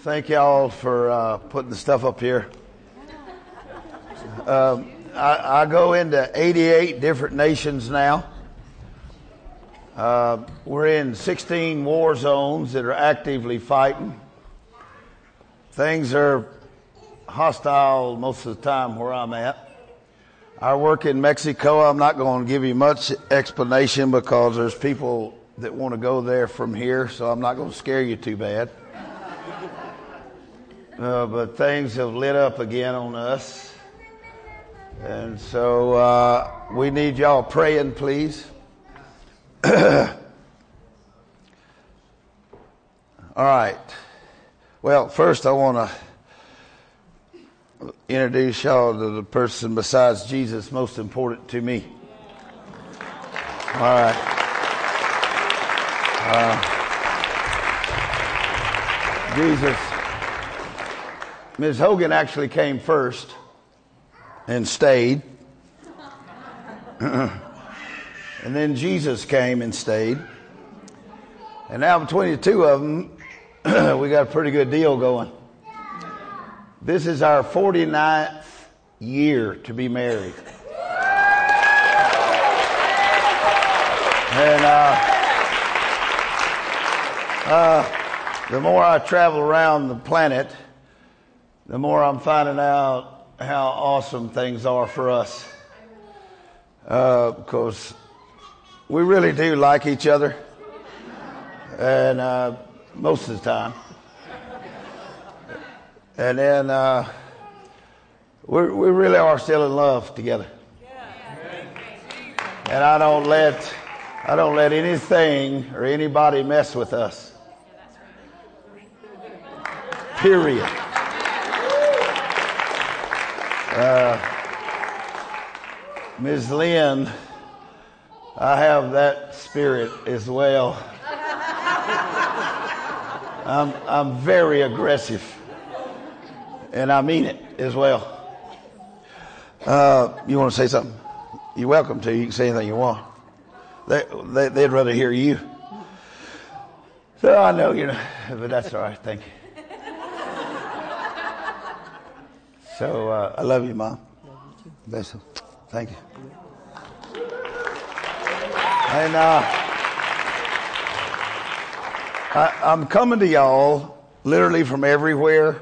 Thank y'all for putting the stuff up here. I go into 88 different nations now. We're in 16 war zones that are actively fighting. Things are hostile most of the time where I'm at. I work in Mexico. I'm not going to give you much explanation because there's people that want to go there from here, so I'm not going to scare you too bad. But things have lit up again on us. And so we need y'all praying, please. All right. Well, first I want to introduce y'all to the person besides Jesus most important to me. All right. Jesus. Ms. Hogan actually came first and stayed. And then Jesus came and stayed. And now between the two of them, we got a pretty good deal going. This is our 49th year to be married. And the more I travel around the planet, the more I'm finding out how awesome things are for us. Because we really do like each other. And most of the time. And then we really are still in love together. And I don't let anything or anybody mess with us. Period. Ms. Lynn, I have that spirit as well. I'm very aggressive, and I mean it as well. You want to say something? You're welcome to. You can say anything you want. They'd rather hear you. So I know, but that's all right. Thank you. So I love you, Mom. Bless you. Thank you. And I'm coming to y'all literally from everywhere.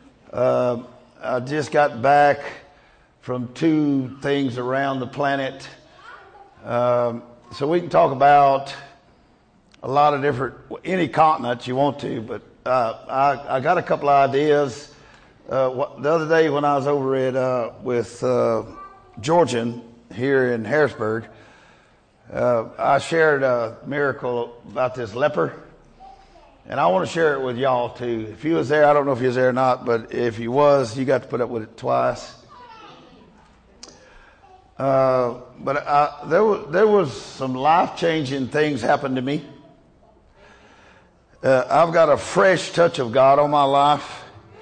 I just got back from 2 things around the planet. So we can talk about a lot of different, any continent you want to, but I got a couple of ideas. The other day when I was over at with Georgian here in Harrisburg, I shared a miracle about this leper, and I want to share it with y'all too. If you was there, I don't know if you was there or not, but if you was, you got to put up with it twice. But there was some life-changing things happened to me. I've got a fresh touch of God on my life.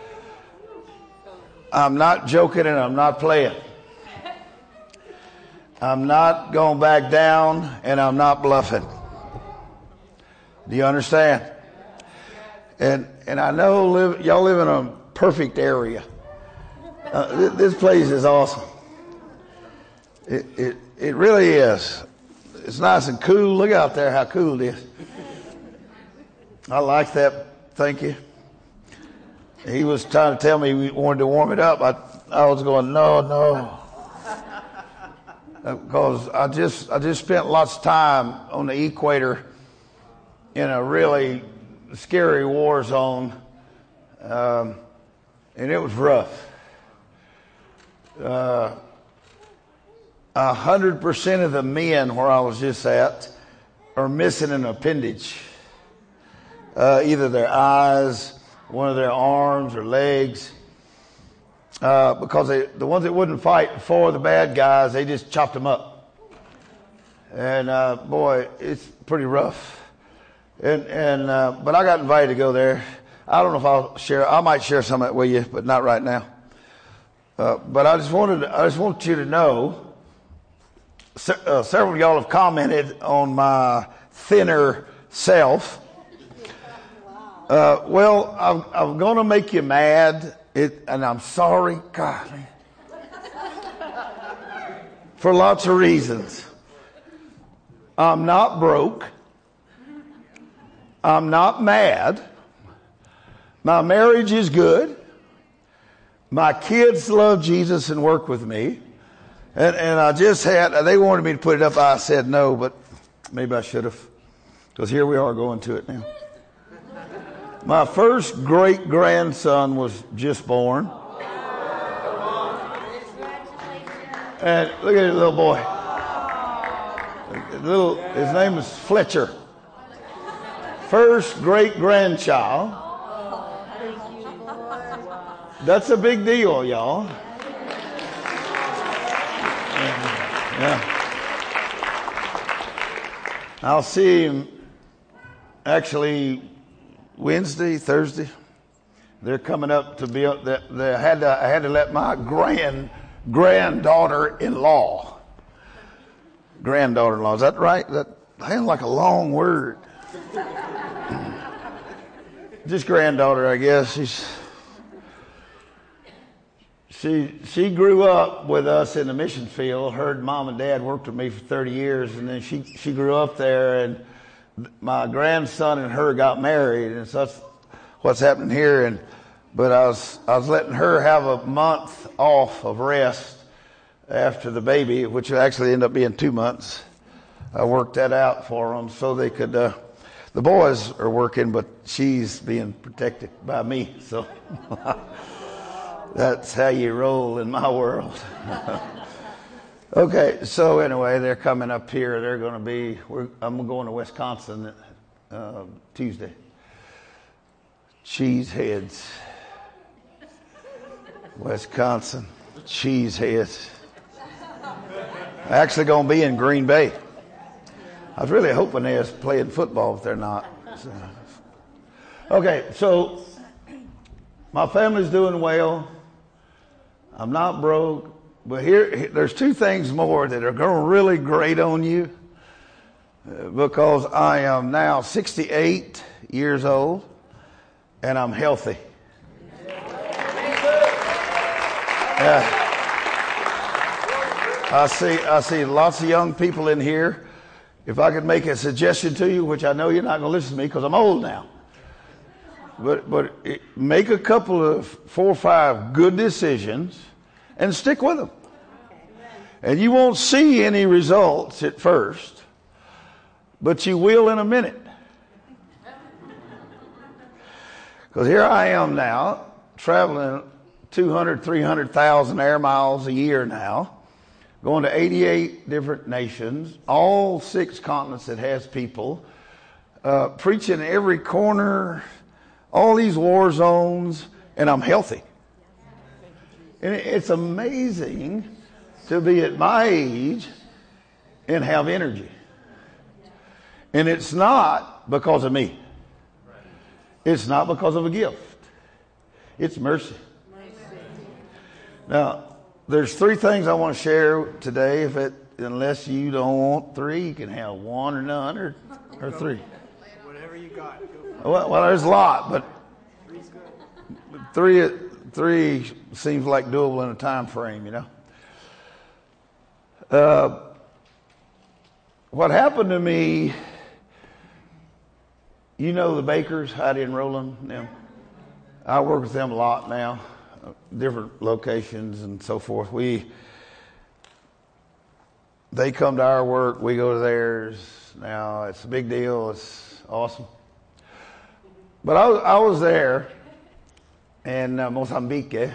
I'm not joking and I'm not playing. I'm not going back down and I'm not bluffing. Do you understand? And I know y'all live in a perfect area. This place is awesome. It really is. It's nice and cool. Look out there how cool it is. I like that. Thank you. He was trying to tell me we wanted to warm it up. I was going, no. Because I just spent lots of time on the equator in a really scary war zone. And it was rough. 100% of the men where I was just at are missing an appendage. Either their eyes, one of their arms or legs, because the ones that wouldn't fight for the bad guys, they just chopped them up. And boy, it's pretty rough. But I got invited to go there. I don't know if I'll share. I might share some of it with you, but not right now. But I just want you to know. Several of y'all have commented on my thinner self. Well, I'm going to make you mad, and I'm sorry, God, for lots of reasons. I'm not broke. I'm not mad. My marriage is good. My kids love Jesus and work with me. And I just they wanted me to put it up. I said no, but maybe I should have. Because here we are going to it now. My first great-grandson was just born. And look at this little boy. His name is Fletcher. First great-grandchild. That's a big deal, y'all. Yeah. I'll see him actually Wednesday, Thursday. They're coming up to be up. I had to let my granddaughter-in-law. Granddaughter-in-law, is that right? That sounds like a long word. Just granddaughter, I guess. She grew up with us in the mission field. Her mom and dad worked with me for 30 years, and then she grew up there, and my grandson and her got married, and so that's what's happening here. But I was letting her have a month off of rest after the baby, which actually ended up being 2 months. I worked that out for them so they could. The boys are working, but she's being protected by me. So that's how you roll in my world. Okay, so anyway, they're coming up here. They're going to be. I'm going to Wisconsin Tuesday. Cheeseheads. Wisconsin. Cheeseheads. Actually going to be in Green Bay. I was really hoping they was playing football, but they're not. So. Okay, so my family's doing well. I'm not broke. But there's two things more that are going to really grate on you. Because I am now 68 years old and I'm healthy. I see lots of young people in here. If I could make a suggestion to you, which I know you're not going to listen to me because I'm old now. But make a couple of 4 or 5 good decisions and stick with them. And you won't see any results at first, but you will in a minute. Because here I am now, traveling 200, 300,000 air miles a year now, going to 88 different nations, all 6 continents that has people, preaching every corner, all these war zones, and I'm healthy. And it's amazing to be at my age and have energy. And it's not because of me. It's not because of a gift. It's mercy. Now, there's 3 things I want to share today. Unless you don't want 3, you can have 1 or none or 3. Whatever you got. Well, there's a lot, but 3 seems like doable in a time frame, you know. What happened to me, you know the Bakers, Heidi and Roland, them. I work with them a lot now, different locations and so forth. They come to our work, we go to theirs. Now, it's a big deal, it's awesome. But I was there in Mozambique,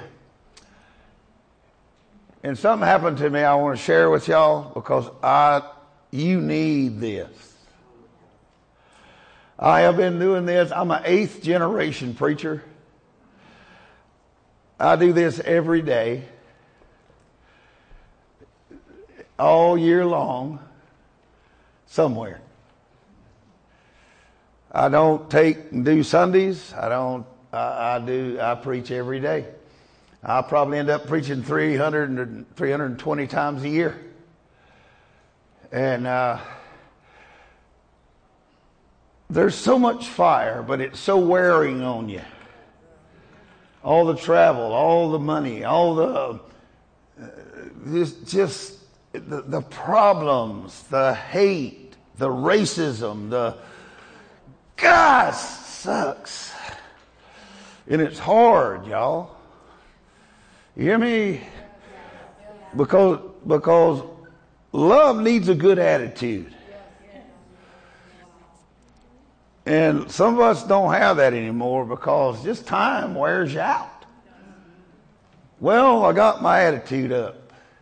and something happened to me I want to share with y'all because you need this. I have been doing this. I'm an 8th generation preacher. I do this every day, all year long, somewhere. I don't take and do Sundays. I preach every day. I'll probably end up preaching 320 times a year. And there's so much fire, but it's so wearing on you. All the travel, all the money, all the just the problems, the hate, the racism, the God sucks. And it's hard, y'all. You hear me? Because love needs a good attitude. And some of us don't have that anymore because just time wears you out. Well, I got my attitude up.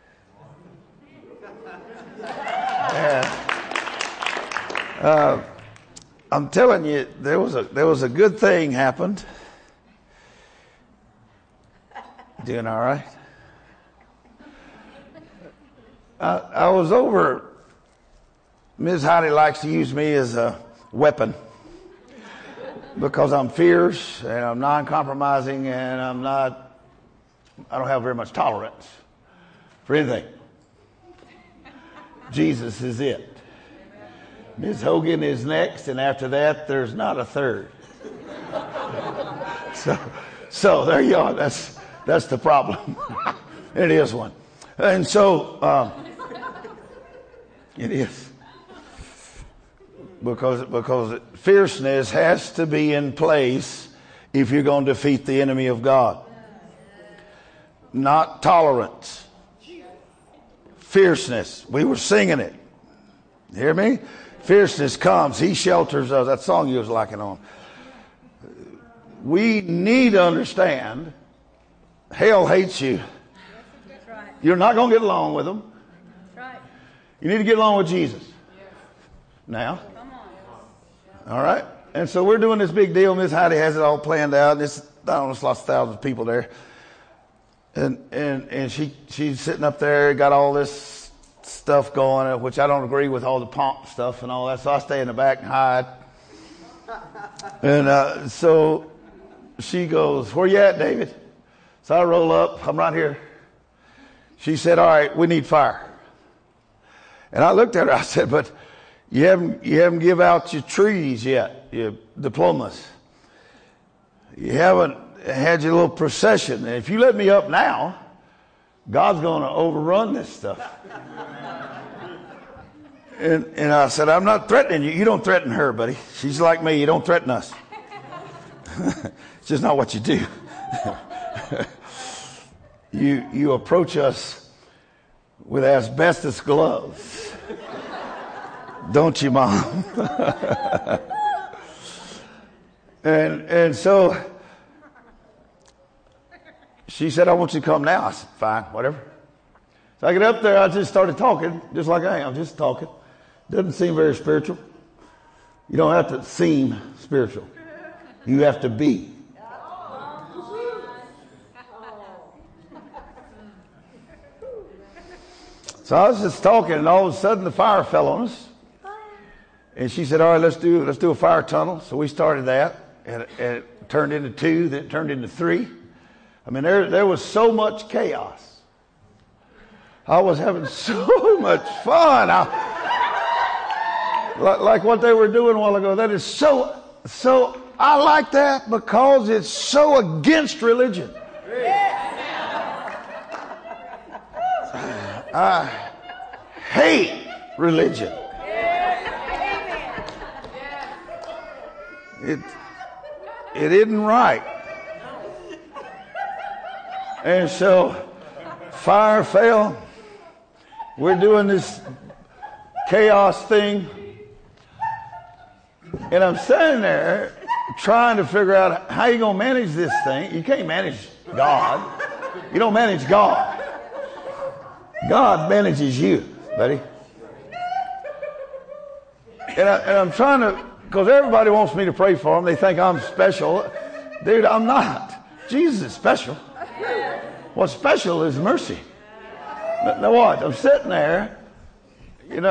I'm telling you, there was a good thing happened. Doing all right? I was over. Ms. Heidi likes to use me as a weapon because I'm fierce and I'm non-compromising and I don't have very much tolerance for anything. Jesus is it. Ms. Hogan is next, and after that, there's not a third. So there you are. That's the problem. It is one. And so it is. Because fierceness has to be in place if you're going to defeat the enemy of God. Not tolerance. Fierceness. We were singing it. You hear me? Fierceness comes. He shelters us. That song you was liking on. We need to understand hell hates you. That's right. You're not going to get along with them. That's right. You need to get along with Jesus. Now. Come on. All right. And so we're doing this big deal. Miss Heidi has it all planned out. I don't know, there's lots of thousands of people there. And she's sitting up there, got all this stuff going, which I don't agree with all the pomp stuff and all that. So I stay in the back and hide. And so she goes, "Where you at, David?" So I roll up. I'm right here. She said, "All right, we need fire." And I looked at her. I said, "But you haven't give out your trees yet, your diplomas. You haven't had your little procession. And if you let me up now, God's going to overrun this stuff." And I said, "I'm not threatening you. You don't threaten her, buddy. She's like me. You don't threaten us." It's just not what you do. You approach us with asbestos gloves. Don't you, Mom? And so she said, "I want you to come now." I said, "Fine, whatever." So I get up there. I just started talking, just like I am, just talking. Doesn't seem very spiritual. You don't have to seem spiritual. You have to be. So I was just talking, and all of a sudden the fire fell on us. And she said, "All right, let's do a fire tunnel." So we started that, and it turned into 2, then it turned into 3. I mean, there was so much chaos. I was having so much fun. Like what they were doing a while ago. That is so. I like that because it's so against religion. I hate religion. It isn't right. And so fire fell. We're doing this chaos thing. And I'm standing there trying to figure out how you're going to manage this thing. You can't manage God. You don't manage God. God manages you, buddy. And I'm trying to, because everybody wants me to pray for them. They think I'm special. Dude, I'm not. Jesus is special. What's special is mercy. Now what? I'm sitting there, and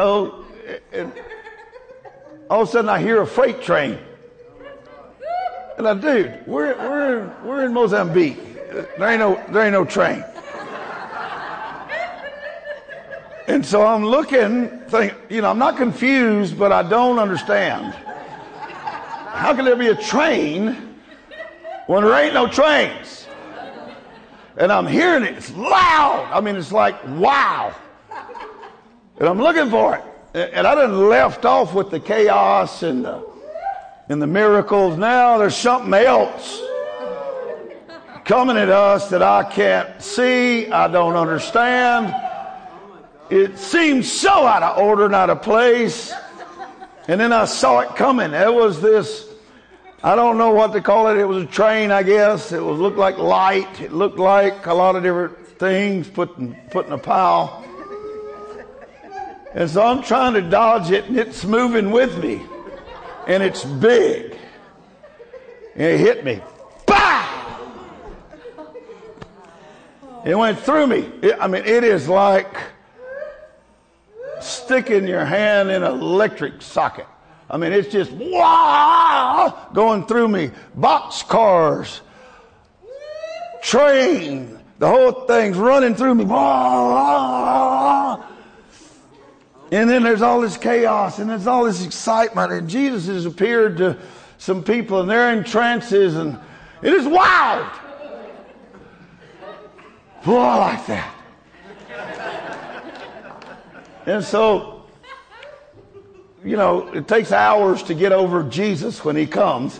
all of a sudden I hear a freight train. And I, dude, we're in Mozambique. There ain't no train. And so I'm looking, I'm not confused, but I don't understand. how can there be a train when there ain't no trains? And I'm hearing it. It's loud. I mean, it's like, wow. And I'm looking for it. And I done left off with the chaos and the miracles. Now there's something else coming at us that I can't see. I don't understand. It seems so out of order and out of place. And then I saw it coming. There was this, I don't know what to call it. It was a train, I guess. It looked like light. It looked like a lot of different things put in a pile. And so I'm trying to dodge it, and it's moving with me. And it's big. And it hit me. Bah! It went through me. It is like sticking your hand in an electric socket. It's just wow, going through me. Boxcars, train, the whole thing's running through me. Wow. And then there's all this chaos and there's all this excitement. And Jesus has appeared to some people and they're in trances and it is wild. Boy, I like that. And so, it takes hours to get over Jesus when he comes.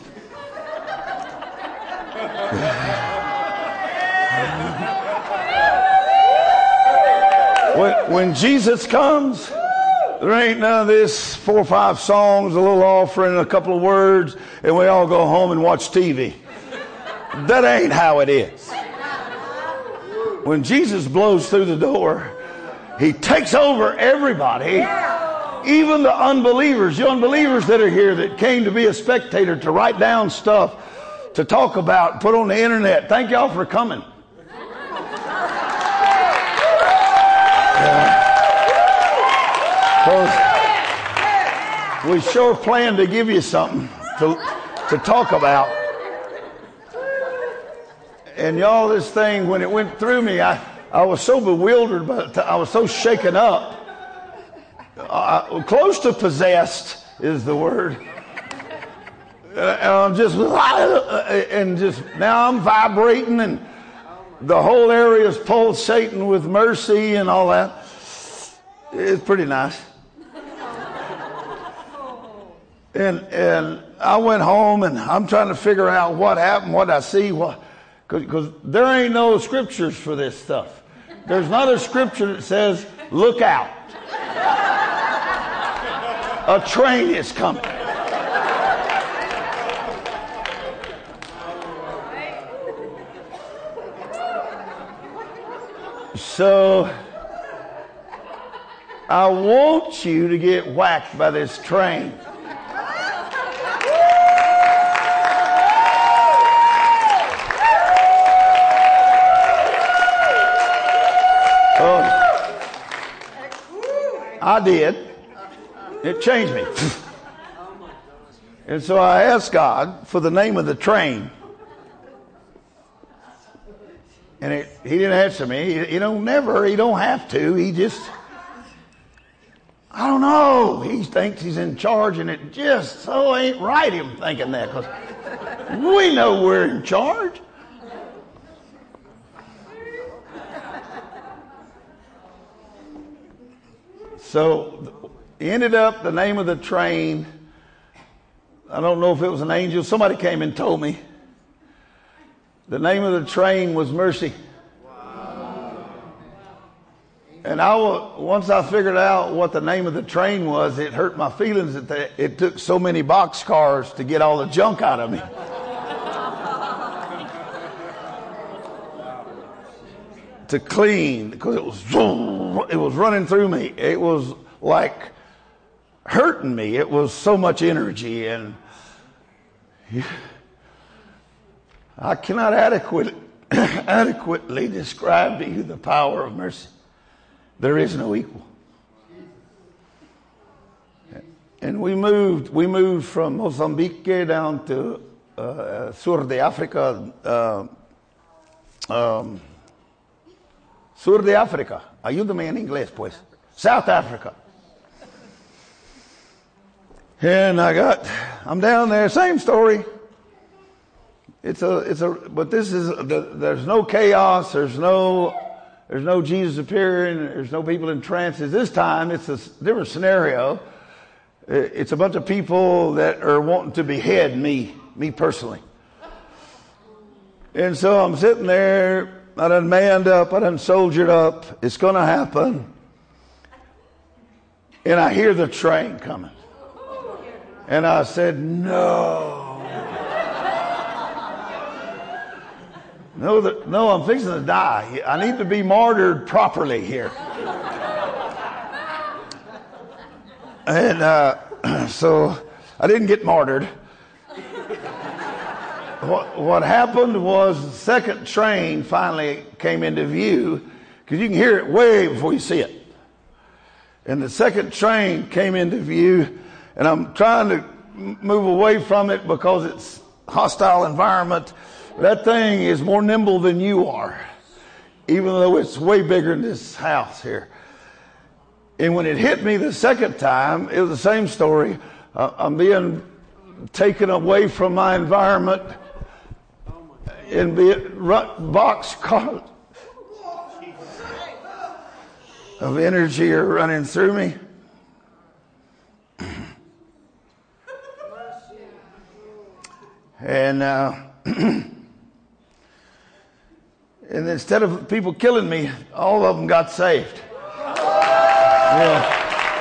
When Jesus comes, there ain't none of this 4 or 5 songs, a little offering, a couple of words, and we all go home and watch TV. That ain't how it is. When Jesus blows through the door, he takes over everybody, even the unbelievers. The unbelievers that are here that came to be a spectator, to write down stuff, to talk about, put on the internet. Thank y'all for coming. We sure plan to give you something to talk about. And y'all, this thing, when it went through me, I was so bewildered, but I was so shaken up. Close to possessed is the word. And I'm just now I'm vibrating and the whole area is pulsating with mercy and all that. It's pretty nice. And I went home and I'm trying to figure out what happened, what I see, because there ain't no scriptures for this stuff. There's not a scripture that says, look out. A train is coming. So I want you to get whacked by this train. I did. It changed me. And so I asked God for the name of the train. And he didn't answer me. He don't have to. He just, I don't know. He thinks he's in charge and it just so ain't right him thinking that, because we know we're in charge. So ended up the name of the train. I don't know if it was an angel. Somebody came and told me. The name of the train was Mercy. Wow. And once I figured out what the name of the train was, it hurt my feelings that it took so many boxcars to get all the junk out of me. To clean, because it was running through me. It was like hurting me. It was so much energy, and I cannot adequately describe to you the power of mercy. There is no equal. And we moved from Mozambique down to Sur de Africa. Sur de África. Ayúdame en inglés, pues. South Africa. And I'm down there, same story. But this is, there's no chaos, there's no Jesus appearing, there's no people in trances. This time, it's a different scenario. It's a bunch of people that are wanting to behead me personally. And so I'm sitting there, I done manned up, I done soldiered up, it's going to happen. And I hear the train coming. And I said, no. No, I'm fixing to die. I need to be martyred properly here. And so I didn't get martyred. What happened was the second train finally came into view, because you can hear it way before you see it. And the second train came into view, and I'm trying to move away from it because it's a hostile environment. That thing is more nimble than you are, even though it's way bigger than this house here. And when it hit me the second time, it was the same story. I'm being taken away from my environment and boxcars of energy are running through me. And and instead of people killing me, all of them got saved. Yeah.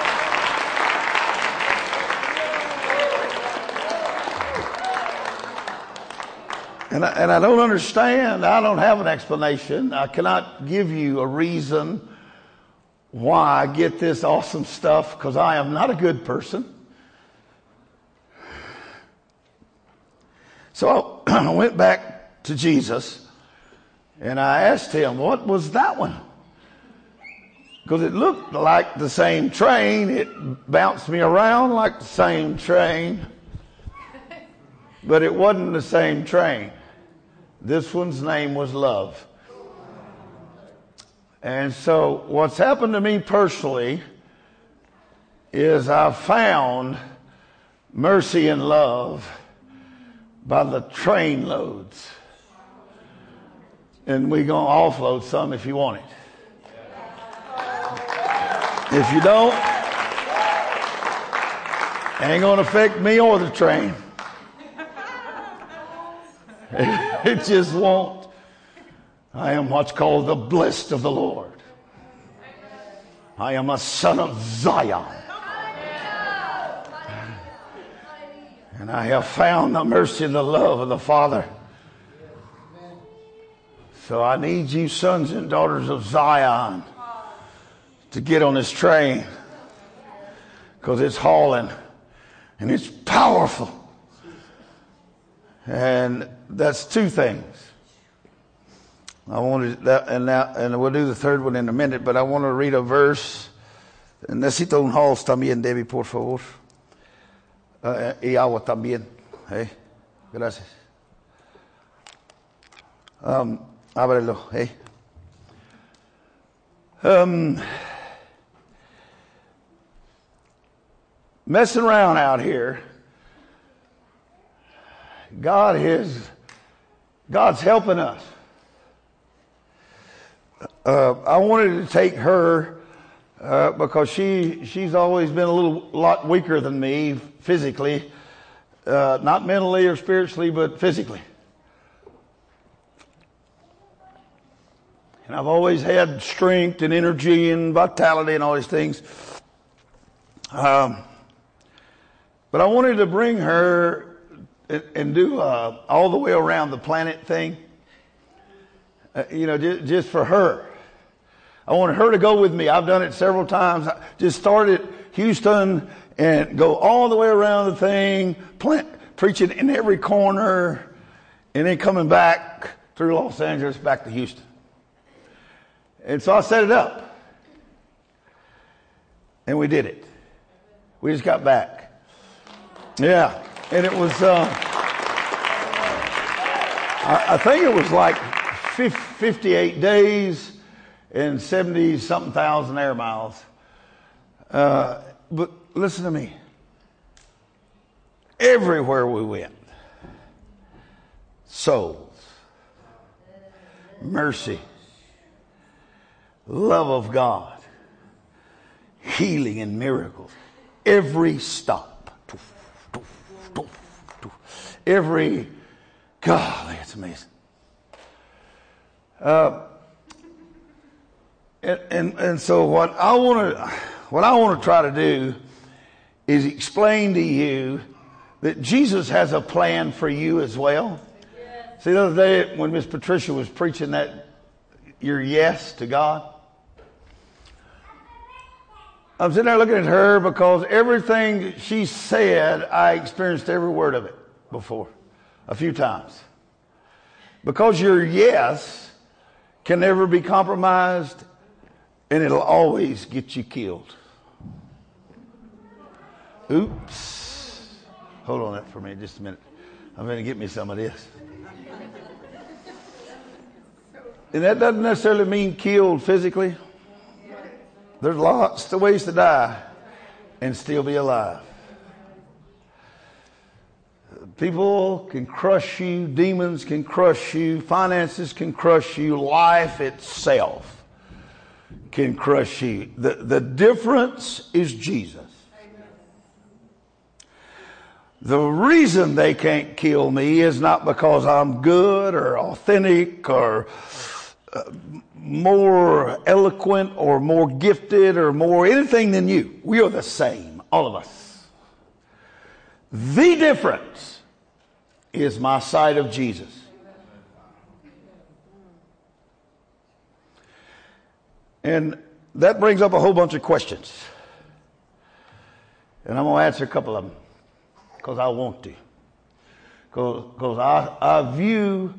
And I don't understand. I don't have an explanation. I cannot give you a reason why I get this awesome stuff, because I am not a good person. So I went back to Jesus and I asked him, what was that one? Because it looked like the same train. It bounced me around like the same train. But it wasn't the same train. This one's name was love. And so what's happened to me personally is I found mercy and love by the train loads. And we're going to offload some if you want it. If you don't, it ain't going to affect me or the train. It just won't. I am what's called the blessed of the Lord. I am a son of Zion. And I have found the mercy and the love of the Father. So I need you sons and daughters of Zion to get on this train, because it's hauling and it's powerful. And that's two things. I wanted that, and we'll do the third one in a minute, but I want to read a verse. Necesito un house también, Debbie, por favor. Y agua también. Hey, gracias. Ábrelo. Hey. Messing around out here. God's helping us. I wanted to take her because she's always been a lot weaker than me physically, not mentally or spiritually, but physically. And I've always had strength and energy and vitality and all these things. But I wanted to bring her and do all the way around the planet thing. Just for her. I wanted her to go with me. I've done it several times. I just start at Houston and go all the way around the thing, preaching in every corner, and then coming back through Los Angeles back to Houston. And so I set it up. And we did it. We just got back. Yeah. And it was, I think it was like 58 days and 70-something thousand air miles. But listen to me. everywhere we went. Souls, mercy, love of God, healing and miracles. Every stop, every, golly, it's amazing. And so what I want to try to do is explain to you that Jesus has a plan for you as well. Yes. See, the other day when Miss Patricia was preaching that your yes to God, I'm sitting there looking at her because everything she said, I experienced every word of it before, a few times. Because your yes can never be compromised, and it'll always get you killed. Oops. Hold on that for me just a minute. I'm going to get me some of this. And that doesn't necessarily mean killed physically. There's lots of ways to die and still be alive. People can crush you. Demons can crush you. Finances can crush you. Life itself can crush you. The difference is Jesus. The reason they can't kill me is not because I'm good or authentic or more eloquent or more gifted or more anything than you. We are the same, all of us. The difference is my sight of Jesus. And that brings up a whole bunch of questions. And I'm going to answer a couple of them because I want to. Because I view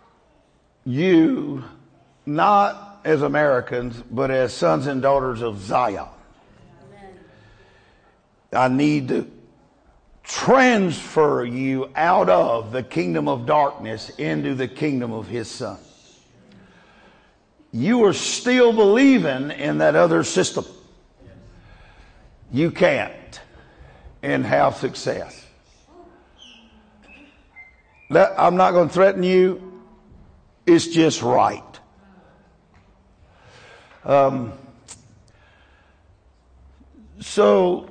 you not as Americans, but as sons and daughters of Zion. Amen. I need to transfer you out of the kingdom of darkness into the kingdom of his son. You are still believing in that other system. You can't and have success. I'm not going to threaten you. It's just right. So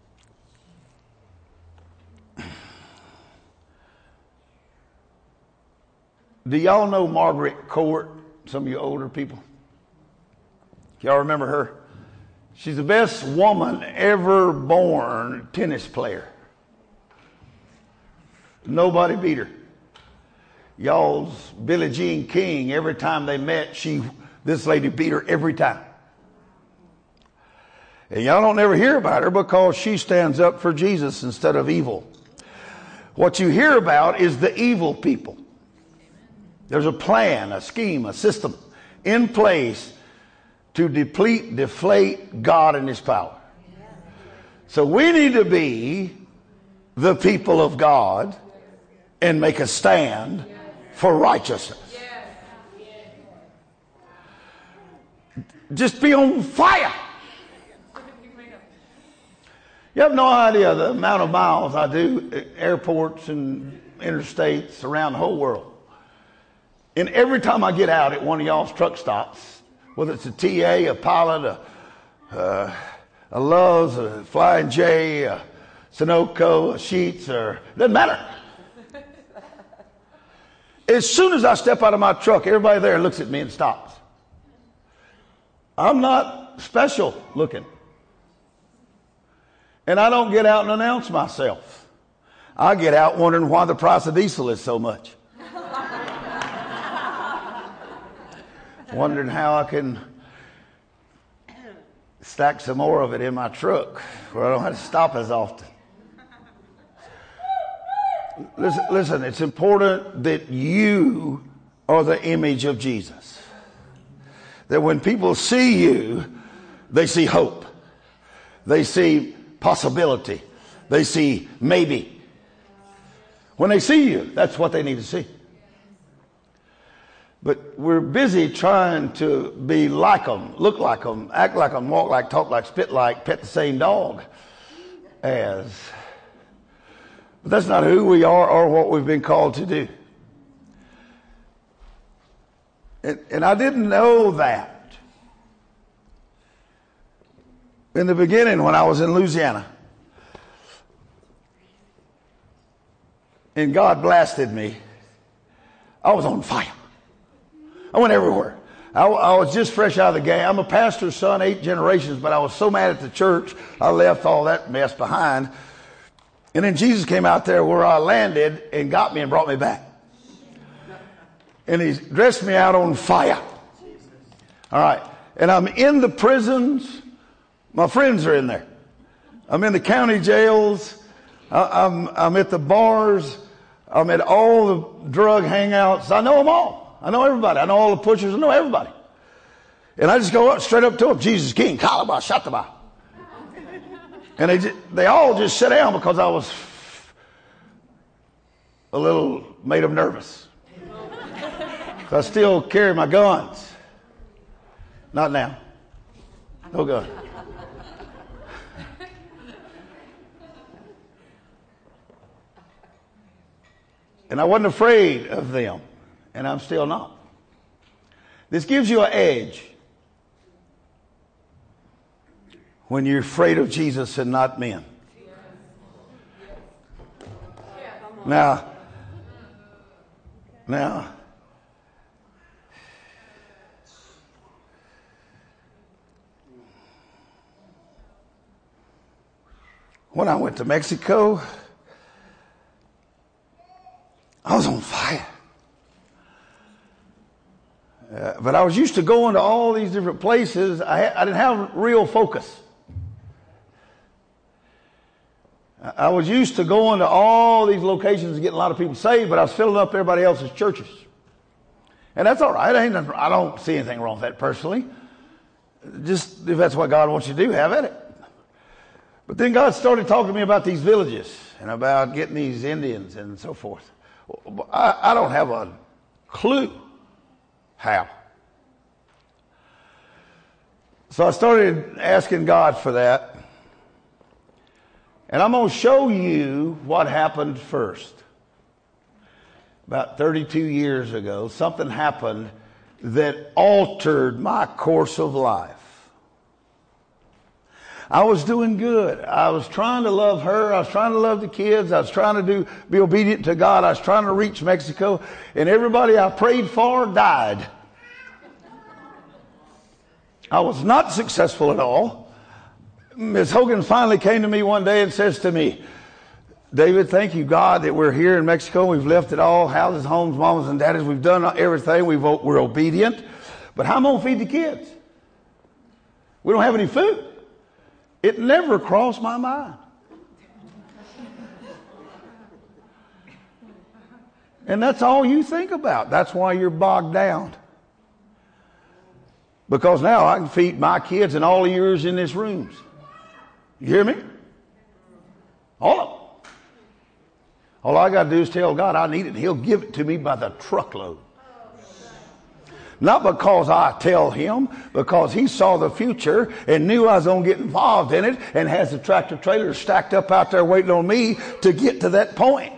do y'all know Margaret Court? Some of you older people. Y'all remember her? She's the best woman ever born tennis player. Nobody beat her. Y'all's Billie Jean King, every time they met, this lady beat her every time. And y'all don't ever hear about her because she stands up for Jesus instead of evil. What you hear about is the evil people. There's a plan, a scheme, a system in place to deflate God and his power. So we need to be the people of God and make a stand for righteousness. Just be on fire. You have no idea the amount of miles I do at airports and interstates around the whole world. And every time I get out at one of y'all's truck stops, whether it's a TA, a Pilot, a Love's, a Flying J, a Sunoco, a Sheetz, or doesn't matter. As soon as I step out of my truck, everybody there looks at me and stops. I'm not special looking. And I don't get out and announce myself. I get out wondering why the price of diesel is so much. Wondering how I can stack some more of it in my truck where I don't have to stop as often. Listen, it's important that you are the image of Jesus. That when people see you, they see hope. They see possibility. They see maybe. When they see you, that's what they need to see. But we're busy trying to be like them, look like them, act like them, walk like, talk like, spit like, pet the same dog as. But that's not who we are or what we've been called to do. And I didn't know that in the beginning when I was in Louisiana. And God blasted me. I was on fire. I went everywhere. I was just fresh out of the game. I'm a pastor's son, 8 generations, but I was so mad at the church, I left all that mess behind. And then Jesus came out there where I landed and got me and brought me back. And he dressed me out on fire. All right. And I'm in the prisons. My friends are in there. I'm in the county jails. I'm at the bars. I'm at all the drug hangouts. I know them all. I know everybody. I know all the pushers. I know everybody. And I just go up, straight up to them. Jesus King, Kalaba, Shataba. And they all just sat down because I was a little made them nervous. I still carry my guns. Not now. No gun. And I wasn't afraid of them. And I'm still not. This gives you an edge when you're afraid of Jesus and not men. Now, when I went to Mexico, I was on fire. But I was used to going to all these different places. I didn't have real focus. I was used to going to all these locations and getting a lot of people saved, but I was filling up everybody else's churches. And that's all right. I don't see anything wrong with that personally. Just if that's what God wants you to do, have at it. But then God started talking to me about these villages and about getting these Indians and so forth. I don't have a clue how. So I started asking God for that. And I'm going to show you what happened first. About 32 years ago, something happened that altered my course of life. I was doing good. I was trying to love her. I was trying to love the kids. I was trying to be obedient to God. I was trying to reach Mexico. And everybody I prayed for died. I was not successful at all. Ms. Hogan finally came to me one day and says to me, David, thank you, God, that we're here in Mexico. We've left it all, houses, homes, mamas, and daddies. We've done everything. We're obedient. But how am I going to feed the kids? We don't have any food. It never crossed my mind. And that's all you think about. That's why you're bogged down. Because now I can feed my kids and all of yours in this room. You hear me? All of them. All I got to do is tell God I need it. He'll give it to me by the truckload. Not because I tell him, because he saw the future and knew I was going to get involved in it and has the tractor trailers stacked up out there waiting on me to get to that point.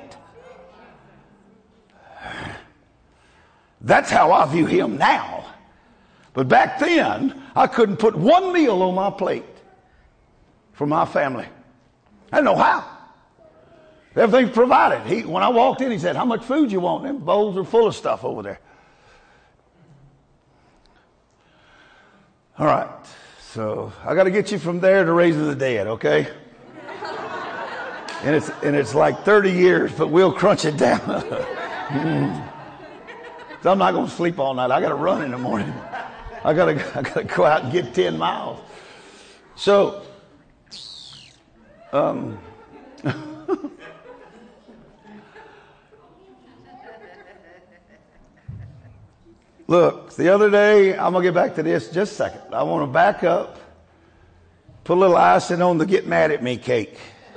That's how I view him now. But back then, I couldn't put one meal on my plate for my family. I didn't know how. Everything's provided. When I walked in, he said, how much food you want? Them bowls are full of stuff over there. All right, so I got to get you from there to raising the dead, okay? And it's like 30 years, but we'll crunch it down. So I'm not going to sleep all night. I got to run in the morning. I got to go out and get 10 miles. So, look, the other day, I'm going to get back to this just a second. I want to back up, put a little icing on the get mad at me cake.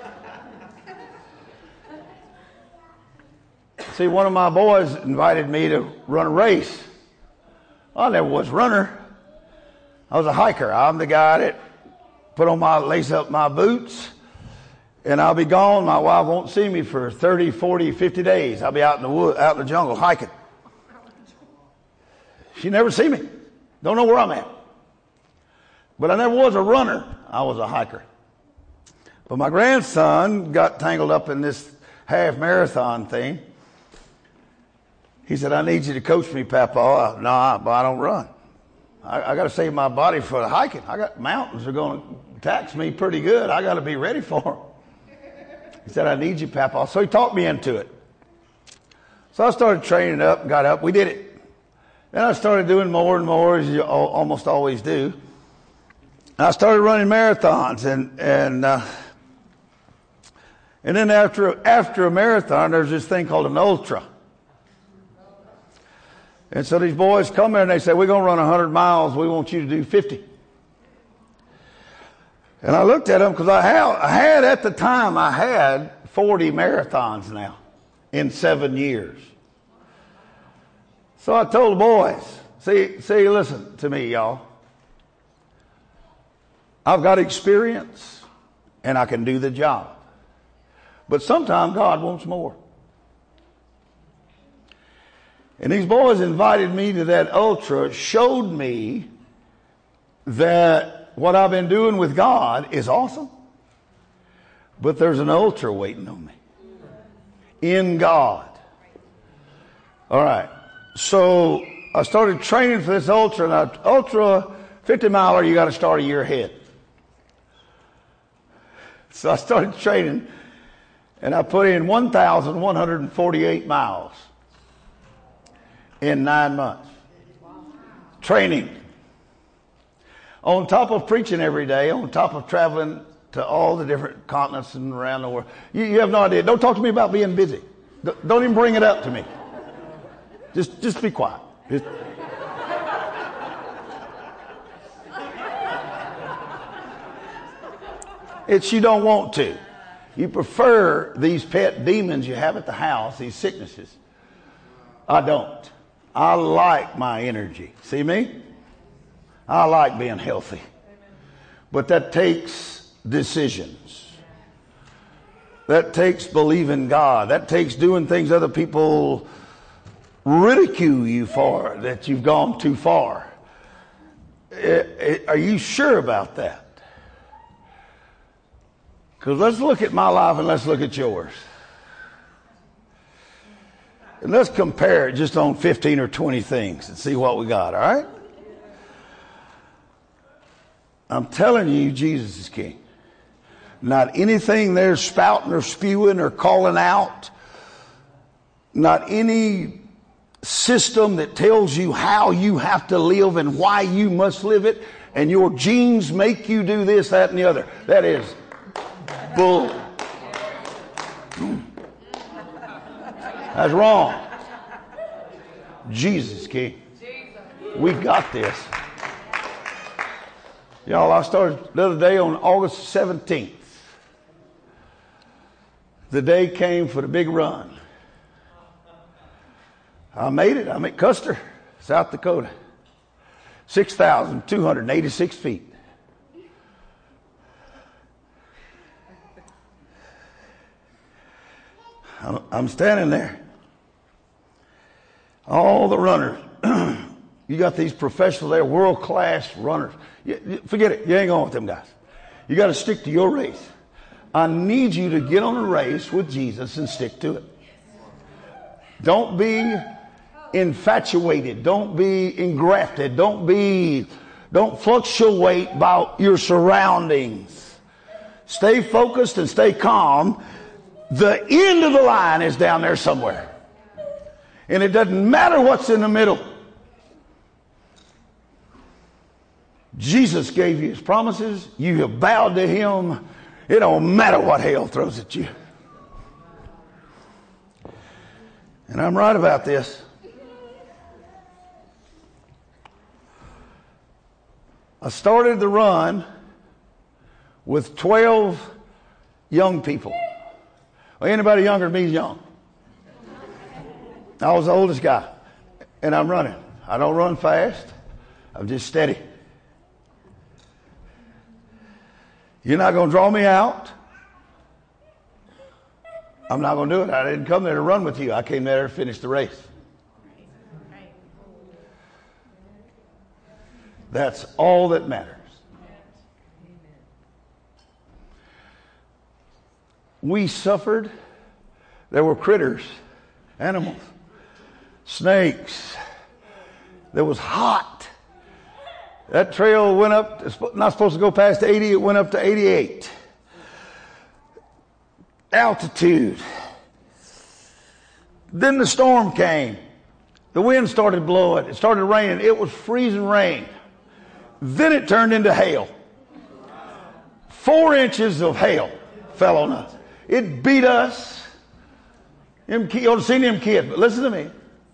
See, one of my boys invited me to run a race. I never was a runner. I was a hiker. I'm the guy that lace up my boots And I'll be gone. My wife won't see me for 30, 40, 50 days. I'll be out in the wood, out in the jungle hiking. She never see me. Don't know where I'm at. But I never was a runner. I was a hiker. But my grandson got tangled up in this half marathon thing. He said, I need you to coach me, Papa. No, I don't run. I got to save my body for the hiking. I got mountains are going to tax me pretty good. I got to be ready for them. He said, I need you, Papa. So he talked me into it. So I started training up and got up. We did it. Then I started doing more and more, as you almost always do. And I started running marathons. And then after a marathon, there's this thing called an ultra. And so these boys come there and they say, we're going to run 100 miles. We want you to do 50. And I looked at them because I had at the time, I had 40 marathons now in 7 years. So I told the boys, see, listen to me, y'all. I've got experience and I can do the job. But sometimes God wants more. And these boys invited me to that ultra, showed me that what I've been doing with God is awesome. But there's an ultra waiting on me. In God. All right. So I started training for this ultra. Now, ultra 50 miler, you got to start a year ahead. So I started training and I put in 1,148 miles. In 9 months. Training. On top of preaching every day, on top of traveling to all the different continents and around the world. You have no idea. Don't talk to me about being busy. Don't even bring it up to me. Just be quiet. It's you don't want to. You prefer these pet demons you have at the house, these sicknesses. I don't. I like my energy. See me? I like being healthy. But that takes decisions. That takes believing God. That takes doing things other people ridicule you for, that you've gone too far. Are you sure about that? Because let's look at my life and let's look at yours. And let's compare it just on 15 or 20 things and see what we got, all right? I'm telling you, Jesus is king. Not anything they're spouting or spewing or calling out. Not any system that tells you how you have to live and why you must live it. And your genes make you do this, that, and the other. That is bull. That's wrong. Jesus king. We got this. Y'all, I started the other day on August 17th. The day came for the big run. I made it. I'm at Custer, South Dakota. 6,286 feet. I'm standing there. All the runners. You got these professionals there, world-class runners. Forget it. You ain't going with them guys. You got to stick to your race. I need you to get on a race with Jesus and stick to it. Don't be infatuated. Don't be engrafted. Don't fluctuate by your surroundings. Stay focused and stay calm. The end of the line is down there somewhere. And it doesn't matter what's in the middle. Jesus gave you his promises. You have bowed to him. It don't matter what hell throws at you. And I'm right about this. I started the run with 12 young people. Well, anybody younger than me is young. I was the oldest guy. And I'm running. I don't run fast. I'm just steady. You're not going to draw me out. I'm not going to do it. I didn't come there to run with you. I came there to finish the race. That's all that matters. We suffered. There were critters, animals, snakes. It was hot. That trail went up, it's not supposed to go past 80, it went up to 88. Altitude. Then the storm came. The wind started blowing. It started raining. It was freezing rain. Then it turned into hail. 4 inches of hail fell on us. It beat us. You ought to see them kids, but listen to me.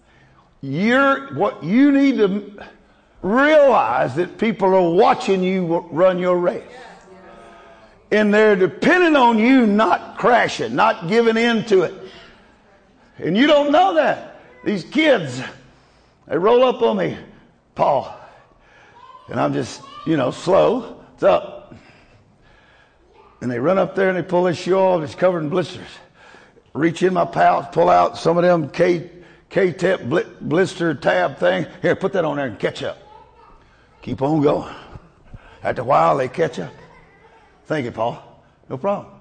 What you need to realize that people are watching you run your race. And they're depending on you not crashing, not giving in to it. And you don't know that. These kids, they roll up on me, Paul. And I'm just, slow. It's up. And they run up there and they pull this shoe off. It's covered in blisters. Reach in my pouch, pull out some of them K-tip blister tab thing. Here, put that on there and catch up. Keep on going. After a while, they catch up. Thank you, Paul. No problem.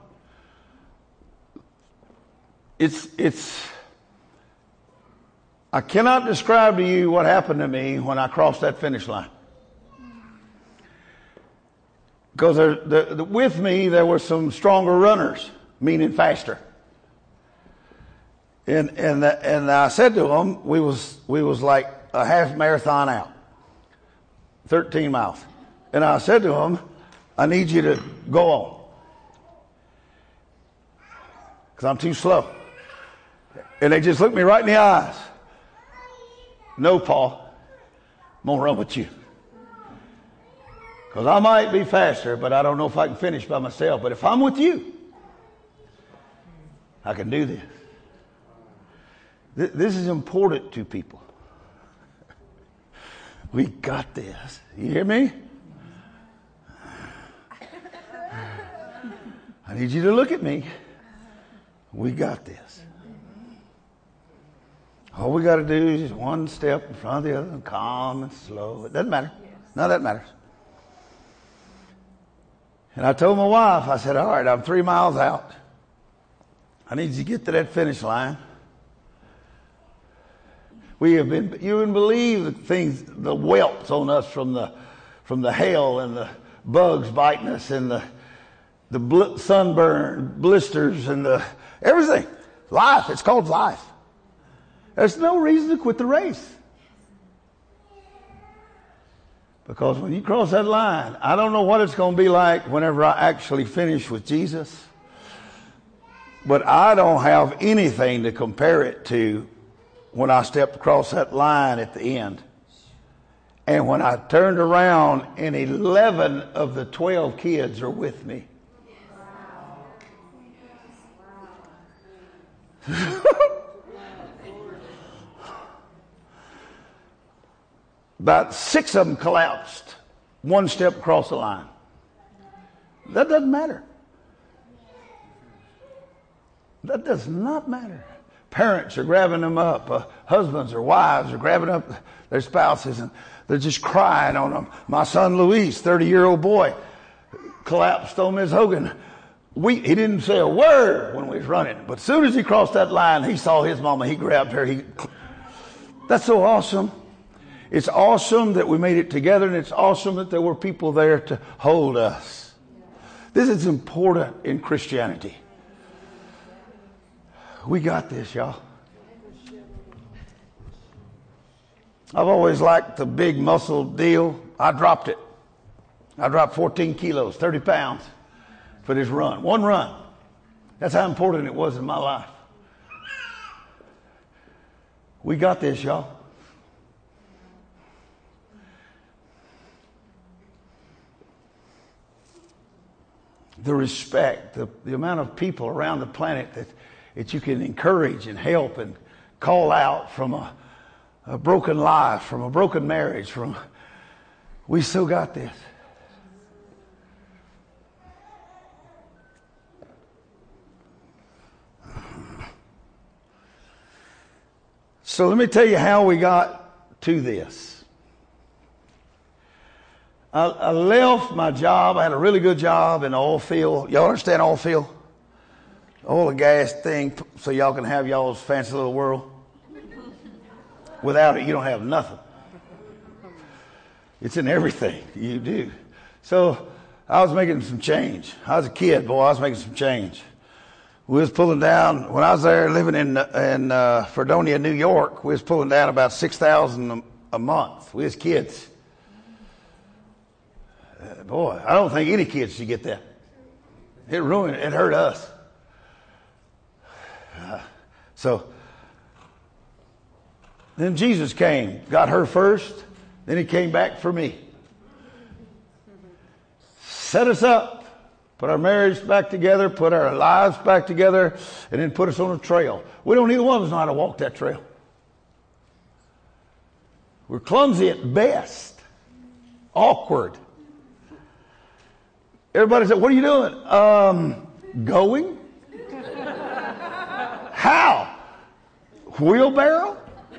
I cannot describe to you what happened to me when I crossed that finish line. Because with me, there were some stronger runners, meaning faster. And I said to them, we was like a half marathon out, 13 miles. And I said to them, I need you to go on. Because I'm too slow. And they just looked me right in the eyes. No, Paul, I'm going to run with you. Because I might be faster, but I don't know if I can finish by myself. But if I'm with you, I can do this. This is important to people. We got this. You hear me? I need you to look at me. We got this. All we got to do is just one step in front of the other, and calm and slow. It doesn't matter. None of that matters. And I told my wife, I said, all right, I'm 3 miles out. I need you to get to that finish line. You wouldn't believe the things, the welts on us from the hail and the bugs biting us and the sunburn, blisters and everything. Life, it's called life. There's no reason to quit the race. Because when you cross that line, I don't know what it's going to be like whenever I actually finish with Jesus. But I don't have anything to compare it to when I stepped across that line at the end. And when I turned around and 11 of the 12 kids are with me. About 6 of them collapsed one step across the line. That doesn't matter. That does not matter. Parents are grabbing them up. Husbands or wives are grabbing up their spouses and they're just crying on them. My son Luis, 30-year-old boy, collapsed on Ms. Hogan. He didn't say a word when we was running. But as soon as he crossed that line, he saw his mama. He grabbed her. That's so awesome. It's awesome that we made it together, and it's awesome that there were people there to hold us. This is important in Christianity. We got this, y'all. I've always liked the big muscle deal. I dropped it. I dropped 14 kilos, 30 pounds for this run. One run. That's how important it was in my life. We got this, y'all. The respect, the amount of people around the planet that you can encourage and help and call out from a broken life, from a broken marriage, we still got this. So let me tell you how we got to this. I left my job. I had a really good job in the oil field. Y'all understand oil field? Oil and gas thing, so y'all can have y'all's fancy little world. Without it, you don't have nothing. It's in everything you do. So I was making some change. I was a kid, boy. I was making some change. We was pulling down, when I was there living in Fredonia, New York, we was pulling down about $6,000 a month. We was kids. Boy, I don't think any kids should get that. It ruined it. It hurt us. So then Jesus came, got her first, then he came back for me. Set us up, put our marriage back together, put our lives back together, and then put us on a trail. We don't either one of us know how to walk that trail. We're clumsy at best. Awkward. Everybody said, what are you doing? Going? How? Wheelbarrow?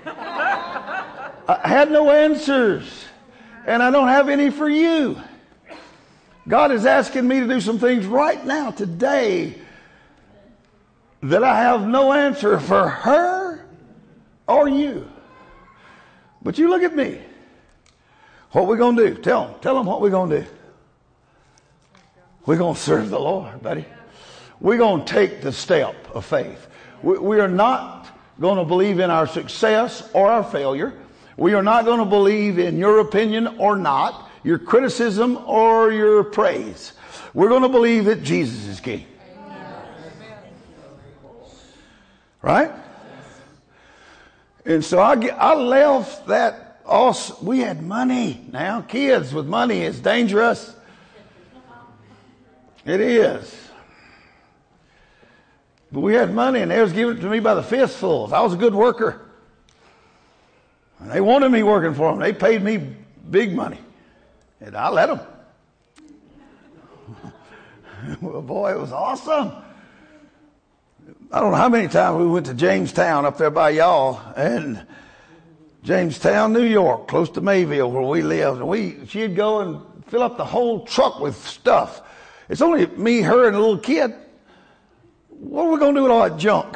I had no answers. And I don't have any for you. God is asking me to do some things right now, today, that I have no answer for her or you. But you look at me. What we going to do? Tell them what we're going to do. We're going to serve the Lord, buddy. We're going to take the step of faith. We are not going to believe in our success or our failure. We are not going to believe in your opinion or not, your criticism or your praise. We're going to believe that Jesus is King. Right? And so I left that. Also, we had money. Now, kids with money is dangerous. It is. But we had money, and they was giving it to me by the fistfuls. I was a good worker. And they wanted me working for them. They paid me big money. And I let them. Well, boy, it was awesome. I don't know how many times we went to Jamestown up there by y'all. And Jamestown, New York, close to Mayville where we lived. And she'd go and fill up the whole truck with stuff. It's only me, her, and a little kid. What are we going to do with all that junk?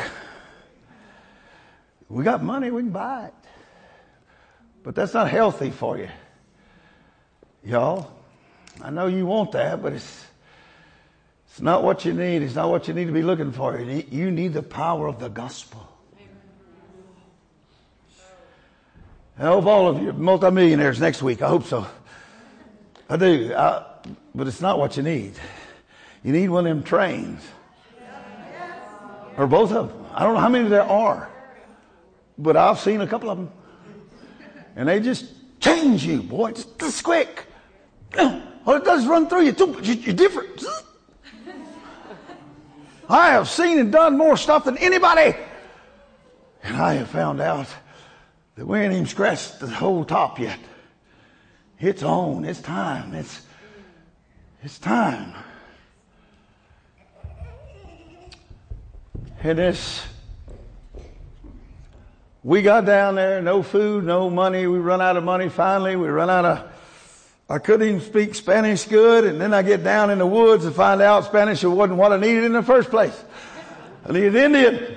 We got money, we can buy it. But that's not healthy for you. Y'all, I know you want that, but it's not what you need. It's not what you need to be looking for. You need the power of the gospel. I hope all of you are multimillionaires next week. I hope so. I do. But it's not what you need. You need one of them trains. Or both of them. I don't know how many there are. But I've seen a couple of them. And they just change you, boy. It's this quick. All it does is run through you. You're different. I have seen and done more stuff than anybody. And I have found out that we ain't even scratched the whole top yet. It's on. It's time. It's time. And we got down there, no food, no money. We run out of money finally. I couldn't even speak Spanish good. And then I get down in the woods and find out Spanish wasn't what I needed in the first place. I needed Indian.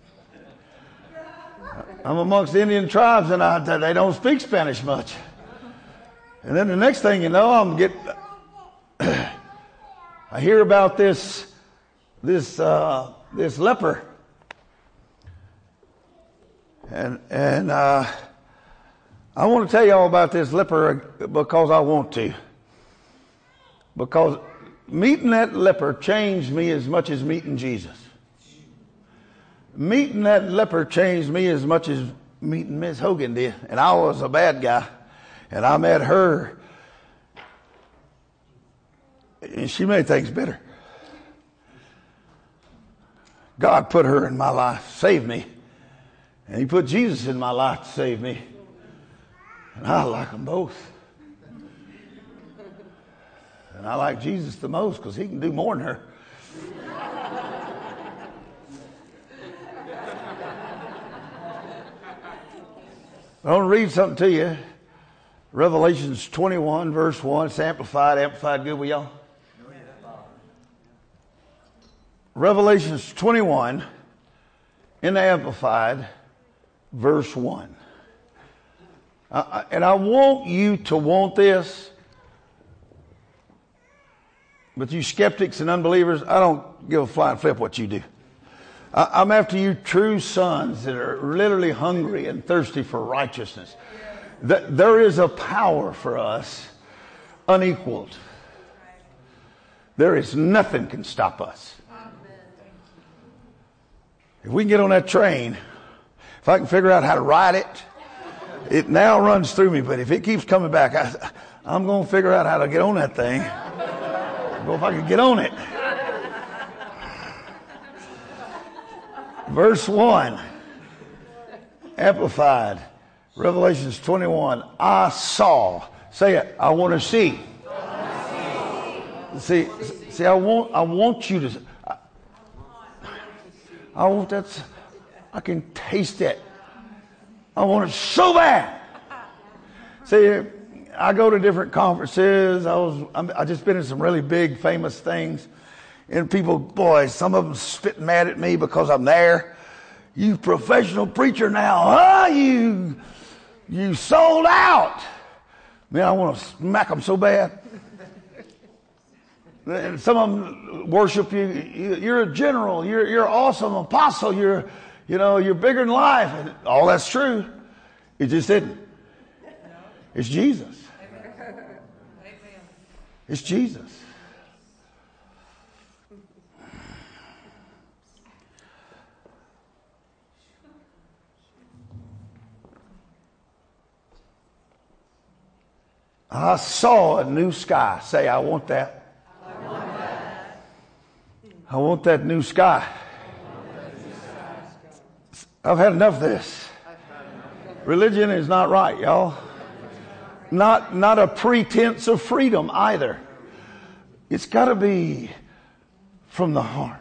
I'm amongst the Indian tribes and they don't speak Spanish much. And then the next thing you know, I hear about this leper. And I want to tell you all about this leper because I want to. Because meeting that leper changed me as much as meeting Jesus. Meeting that leper changed me as much as meeting Miss Hogan did. And I was a bad guy. And I met her. And she made things better. God put her in my life, saved me. And he put Jesus in my life to save me. And I like them both. And I like Jesus the most because he can do more than her. I want to read something to you. Revelations 21, verse 1. It's amplified. Amplified good with y'all? Revelations 21 in the Amplified, verse 1. And I want you to want this. But you skeptics and unbelievers, I don't give a flying flip what you do. I'm after you true sons that are literally hungry and thirsty for righteousness. There is a power for us unequaled. There is nothing can stop us. If we can get on that train, if I can figure out how to ride it, it now runs through me. But if it keeps coming back, I'm going to figure out how to get on that thing. Go if I can get on it. Verse 1, Amplified, Revelations 21. I saw. Say it. I want to see. See. I want you to. I want that. I can taste it. I want it so bad. See, I go to different conferences. I just been in some really big, famous things. And people, boy, some of them spitting mad at me because I'm there. You professional preacher now, huh? You sold out. Man, I want to smack them so bad. And some of them worship you. You're a general. You're awesome apostle. You're bigger than life. And all that's true. It just isn't. It's Jesus. It's Jesus. I saw a new sky. Say, I want that. I want that. I want that new sky. I've had enough of this. Religion is not right, y'all. Not a pretense of freedom either. It's got to be from the heart.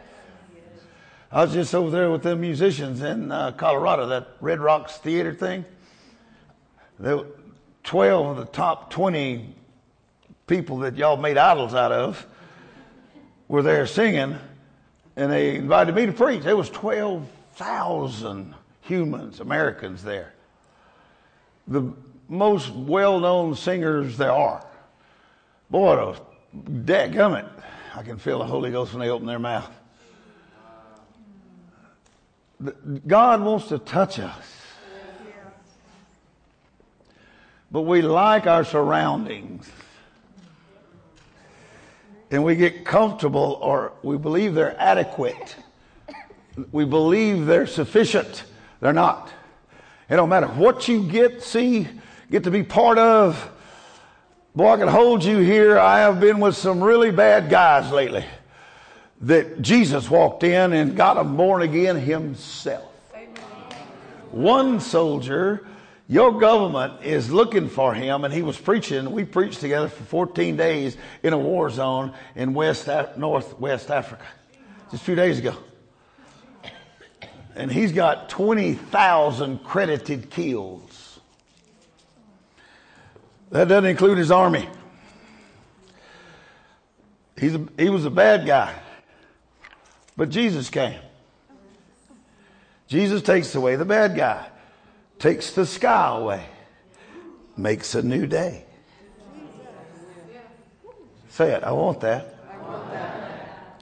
I was just over there with the musicians in Colorado, that Red Rocks Theater thing. 12 of the top 20 people that y'all made idols out of were there singing, and they invited me to preach. There was 12,000 humans, Americans there. The most well-known singers there are. Boy, dadgummit, I can feel the Holy Ghost when they open their mouth. God wants to touch us. But we like our surroundings. And we get comfortable, or we believe they're adequate. We believe they're sufficient. They're not. It don't matter what you get to be part of. Boy, I can hold you here. I have been with some really bad guys lately that Jesus walked in and got them born again himself. Amen. One soldier, your government is looking for him, and he was preaching. We preached together for 14 days in a war zone in Northwest Africa just a few days ago. And he's got 20,000 credited kills. That doesn't include his army. He was a bad guy. But Jesus came. Jesus takes away the bad guy. Takes the sky away. Makes a new day. Say it. I want that. I want that.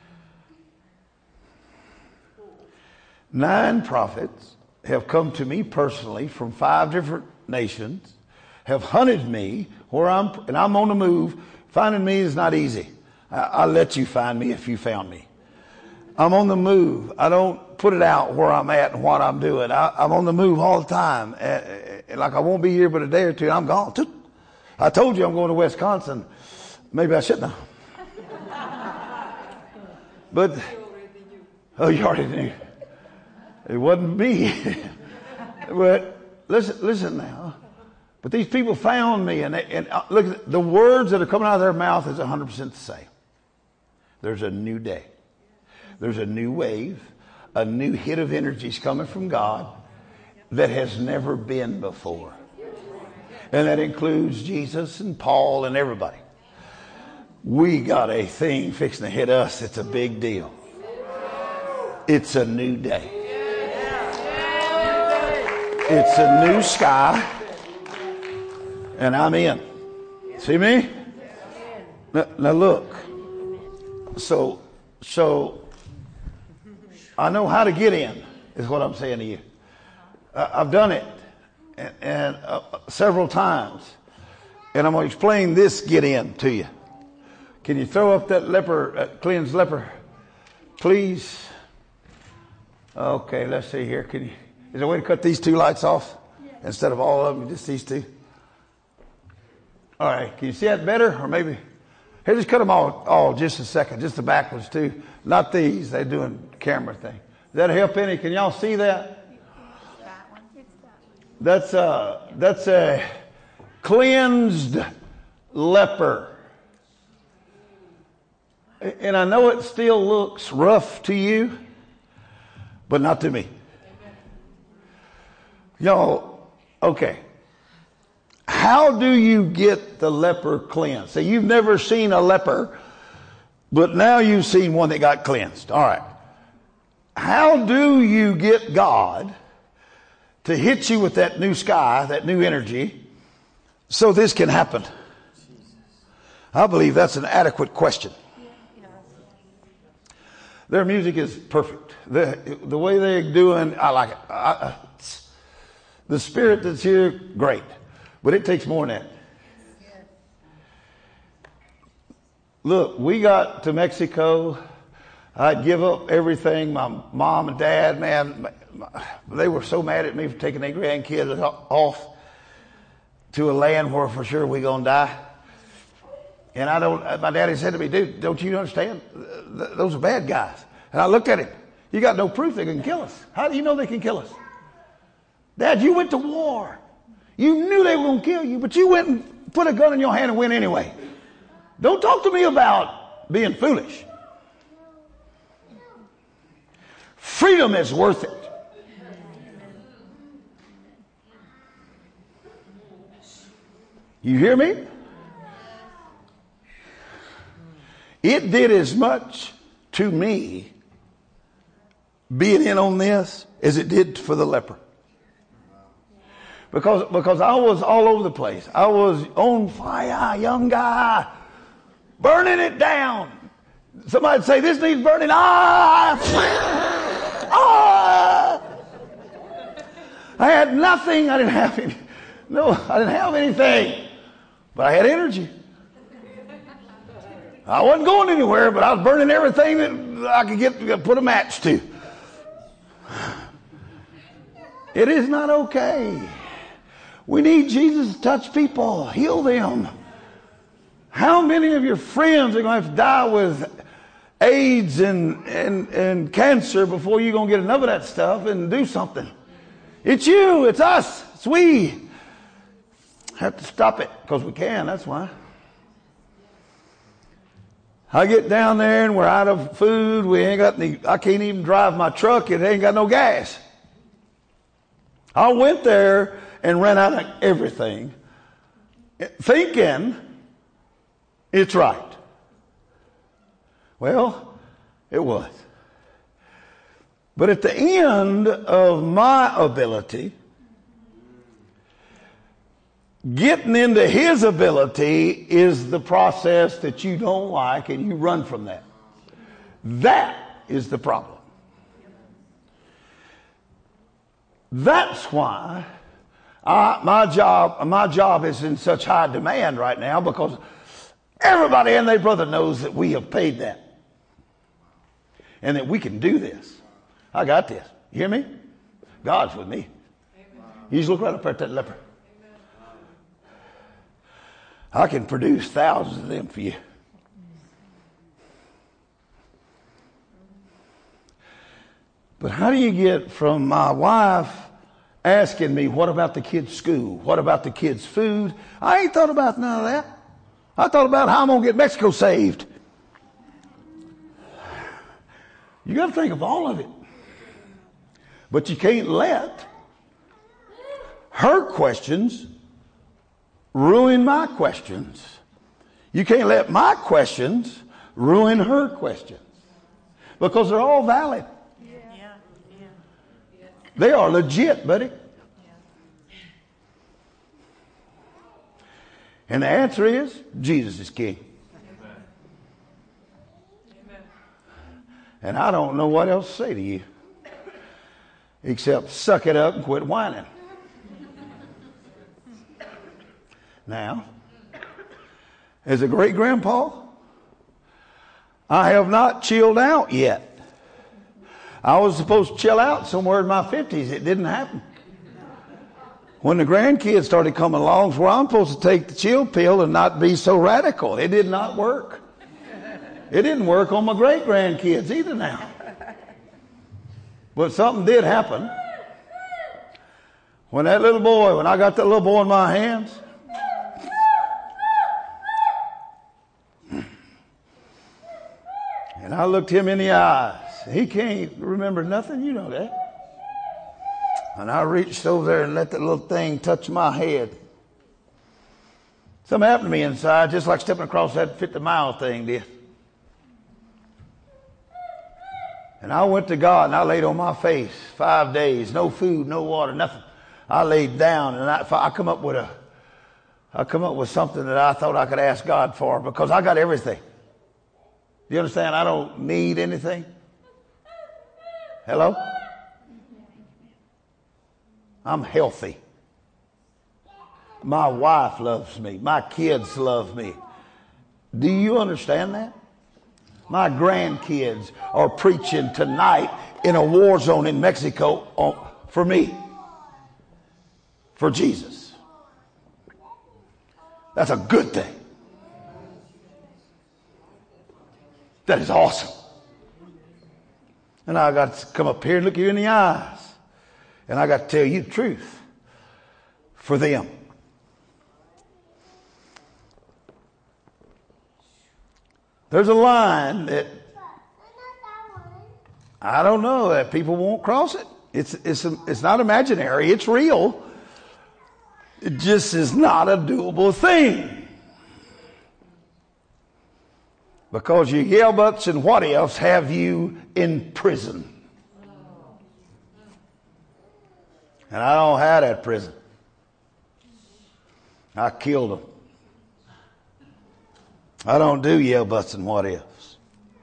9 prophets have come to me personally from 5 different nations, have hunted me and I'm on the move. Finding me is not easy. I'll let you find me if you found me. I'm on the move. I don't put it out where I'm at and what I'm doing. I'm on the move all the time. Like I won't be here but a day or two, and I'm gone. I told you I'm going to Wisconsin. Maybe I shouldn't have. But, oh, you already knew. It wasn't me. But listen now. But these people found me, and look, the words that are coming out of their mouth is 100% the same. There's a new day. There's a new wave. A new hit of energy is coming from God. that has never been before. And that includes Jesus and Paul and everybody. We got a thing fixing to hit us. It's a big deal. It's a new day. It's a new sky. And I'm in. See me? Now look. So I know how to get in, is what I'm saying to you. I've done it and several times. And I'm going to explain this get in to you. Can you throw up that leper, cleansed leper, please? Okay, let's see here. Is there a way to cut these two lights off instead of all of them, just these two? All right, can you see that better? Or maybe, here, just cut them all just a second, just the back ones too. Not these, they're doing camera thing. Does that help any? Can y'all see that? That's a cleansed leper. And I know it still looks rough to you, but not to me. Y'all, okay. How do you get the leper cleansed? So you've never seen a leper, but now you've seen one that got cleansed. All right. How do you get God to hit you with that new sky, that new energy, so this can happen? I believe that's an adequate question. Their music is perfect. The way they're doing, I like it. The spirit that's here, great. But it takes more than that. Look, we got to Mexico. I'd give up everything. My mom and dad, man, they were so mad at me for taking their grandkids off to a land where for sure we're going to die. And my daddy said to me, dude, don't you understand? Those are bad guys. And I looked at him. You got no proof they can kill us. How do you know they can kill us? Dad, you went to war. You knew they were going to kill you, but you went and put a gun in your hand and went anyway. Don't talk to me about being foolish. Freedom is worth it. You hear me? It did as much to me being in on this as it did for the leper. Because I was all over the place. I was on fire, young guy, burning it down. Somebody'd say, this needs burning. I had nothing. I didn't have anything. But I had energy. I wasn't going anywhere, but I was burning everything that I could put a match to. It is not okay. We need Jesus to touch people, heal them. How many of your friends are going to have to die with AIDS and cancer before you're going to get enough of that stuff and do something? It's you, it's us, it's we. Have to stop it because we can, that's why. I get down there and we're out of food. I can't even drive my truck. It ain't got no gas. I went there and ran out of everything, thinking it's right. Well, it was. But at the end of my ability, getting into his ability is the process that you don't like and you run from that. That is the problem. That's why my job is in such high demand right now, because everybody and their brother knows that we have paid that. And that we can do this. I got this. You hear me? God's with me. You just look right up at that leper. I can produce thousands of them for you. But how do you get from my wife asking me, what about the kids' school? What about the kids' food? I ain't thought about none of that. I thought about how I'm going to get Mexico saved. You got to think of all of it. But you can't let her questions ruin my questions. You can't let my questions ruin her questions. Because they're all valid. They are legit, buddy. And the answer is, Jesus is king. And I don't know what else to say to you. Except suck it up and quit whining. Now, as a great-grandpa, I have not chilled out yet. I was supposed to chill out somewhere in my 50s. It didn't happen. When the grandkids started coming along, it's where I'm supposed to take the chill pill and not be so radical. It did not work. It didn't work on my great-grandkids either now. But something did happen. When I got that little boy in my hands, and I looked him in the eyes. He can't remember nothing, you know that. And I reached over there and let that little thing touch my head. Something happened to me inside, just like stepping across that 50-mile thing did. And I went to God and I laid on my face 5 days, no food, no water, nothing. I laid down and I come up with something that I thought I could ask God for, because I got everything. You understand? I don't need anything. Hello? I'm healthy. My wife loves me. My kids love me. Do you understand that? My grandkids are preaching tonight in a war zone in Mexico for me. For Jesus. That's a good thing. That is awesome. And I got to come up here and look you in the eyes. And I got to tell you the truth. For them. There's a line that I don't know that people won't cross it. It's not imaginary. It's real. It just is not a doable thing. Because your yeah buts and what ifs have you in prison. And I don't have that prison. I killed them. I don't do yeah buts and what ifs.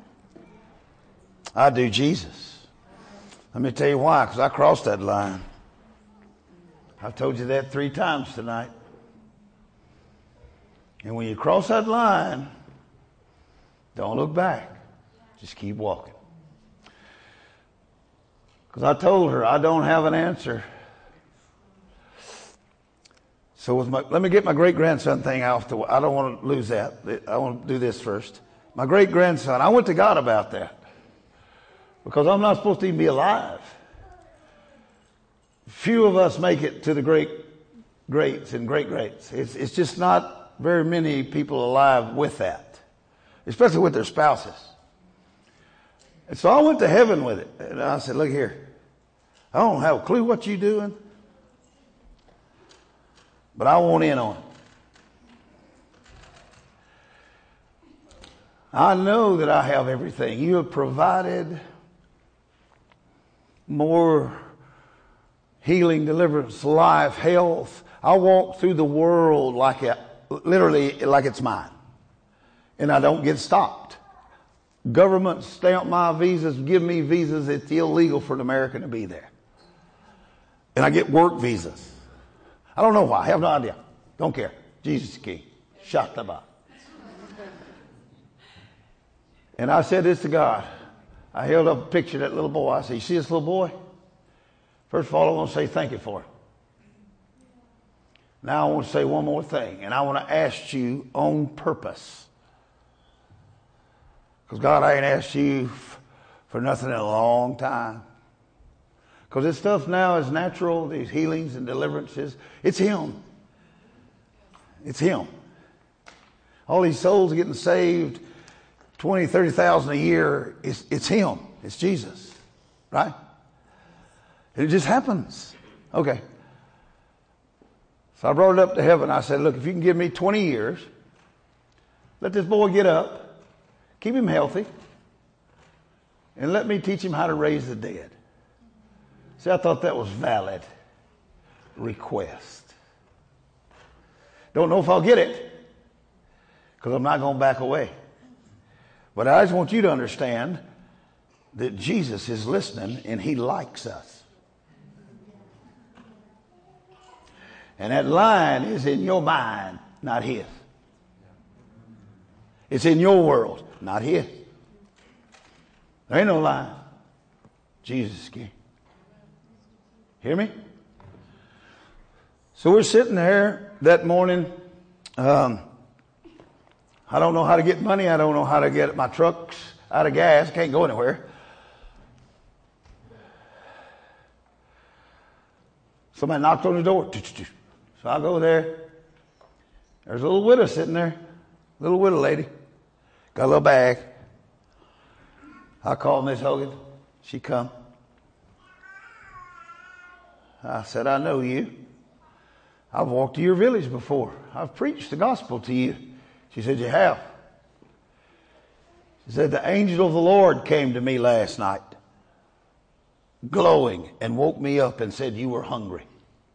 I do Jesus. Let me tell you why, because I crossed that line. I've told you that 3 times tonight. And when you cross that line, don't look back. Just keep walking. Because I told her I don't have an answer. So let me get my great-grandson thing off the way. I don't want to lose that. I want to do this first. My great-grandson, I went to God about that. Because I'm not supposed to even be alive. Few of us make it to the greats and great-greats. It's just not very many people alive with that. Especially with their spouses. And so I went to heaven with it. And I said, look here. I don't have a clue what you're doing. But I want in on it. I know that I have everything. You have provided more healing, deliverance, life, health. I walk through the world literally like it's mine. And I don't get stopped. Government stamp my visas, give me visas. It's illegal for an American to be there. And I get work visas. I don't know why. I have no idea. Don't care. Jesus is king. Shataba. And I said this to God. I held up a picture of that little boy. I said, you see this little boy? First of all, I want to say thank you for it. Now I want to say one more thing. And I want to ask you on purpose. Because God, I ain't asked you for nothing in a long time. Because this stuff now is natural, these healings and deliverances. It's Him. It's Him. All these souls getting saved, 20, 30,000 a year, it's Him. It's Jesus. Right? It just happens. Okay. So I brought it up to heaven. I said, look, if you can give me 20 years, let this boy get up, keep him healthy, and let me teach him how to raise the dead. See, I thought that was valid request. Don't know if I'll get it, because I'm not going to back away. But I just want you to understand that Jesus is listening and he likes us. And that line is in your mind, not his. It's in your world, not his. There ain't no line. Jesus is king. Hear me? So we're sitting there that morning. I don't know how to get money. I don't know how to get my trucks out of gas. Can't go anywhere. Somebody knocked on the door. So I go there. There's a little widow sitting there. Little widow lady. Got a little bag. I called Miss Hogan. She come. I said, I know you. I've walked to your village before. I've preached the gospel to you. She said, you have? She said, the angel of the Lord came to me last night, glowing, and woke me up and said you were hungry.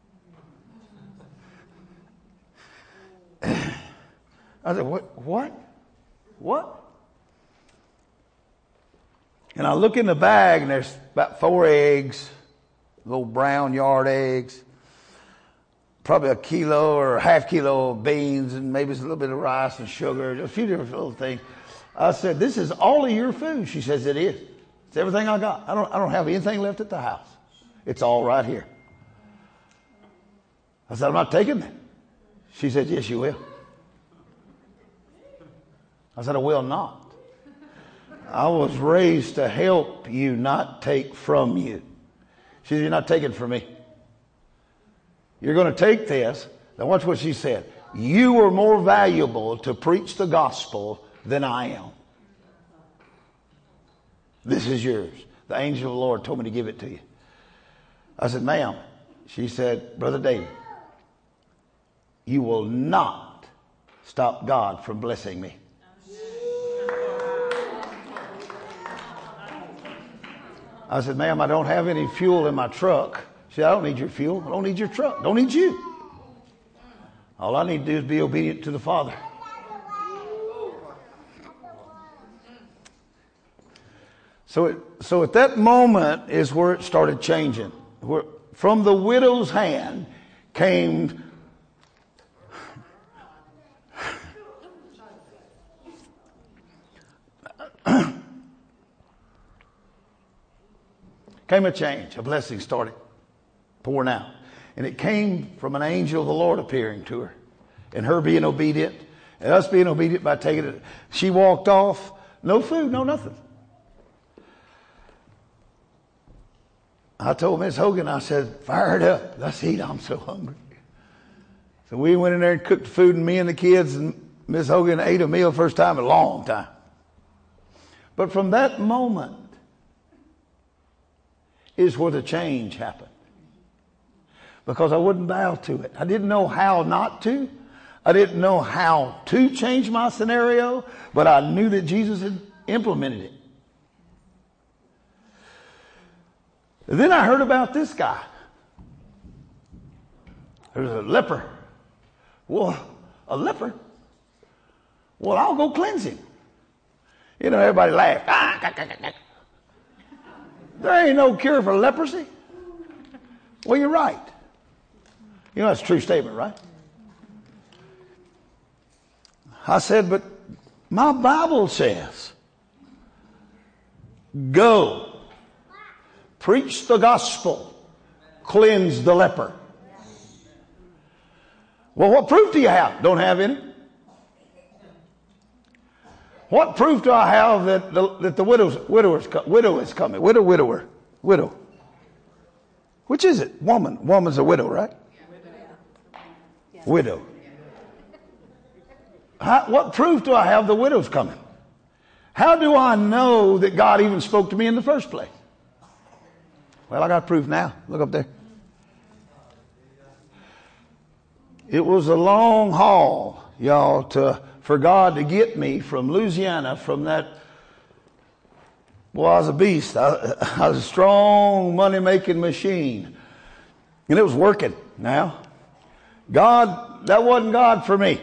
I said, what? And I look in the bag, and there's about 4 eggs, little brown yard eggs, probably a kilo or a half kilo of beans, and maybe it's a little bit of rice and sugar, just a few different little things. I said, this is all of your food. She says, it is. It's everything I got. I don't have anything left at the house. It's all right here. I said, I'm not taking it. She said, yes, you will. I said, I will not. I was raised to help you, not take from you. She said, you're not taking from me. You're going to take this. Now watch what she said. You are more valuable to preach the gospel than I am. This is yours. The angel of the Lord told me to give it to you. I said, ma'am. She said, Brother David, you will not stop God from blessing me. I said, ma'am, I don't have any fuel in my truck. She said, I don't need your fuel. I don't need your truck. I don't need you. All I need to do is be obedient to the Father. So at that moment is where it started changing. Where from the widow's hand came a change. A blessing started pouring out. And it came from an angel of the Lord appearing to her. And her being obedient. And us being obedient by taking it. She walked off. No food, no nothing. I told Miss Hogan, I said, fire it up. Let's eat. I'm so hungry. So we went in there and cooked the food, and me and the kids and Miss Hogan ate a meal first time in a long time. But from that moment is where the change happened. Because I wouldn't bow to it. I didn't know how not to. I didn't know how to change my scenario, but I knew that Jesus had implemented it. Then I heard about this guy. There's a leper. Well, a leper? Well, I'll go cleanse him. You know, everybody laughed. There ain't no cure for leprosy. Well, you're right. You know, that's a true statement, right? I said, but my Bible says, go. Preach the gospel. Cleanse the leper. Well, what proof do you have? Don't have any. What proof do I have that the widow is coming? Widow. Which is it? Woman. Woman's a widow, right? Widow. What proof do I have the widow's coming? How do I know that God even spoke to me in the first place? Well, I got proof now. Look up there. It was a long haul, y'all, for God to get me from Louisiana, from that. Well, I was a beast. I was a strong money-making machine. And it was working now. God, that wasn't God for me.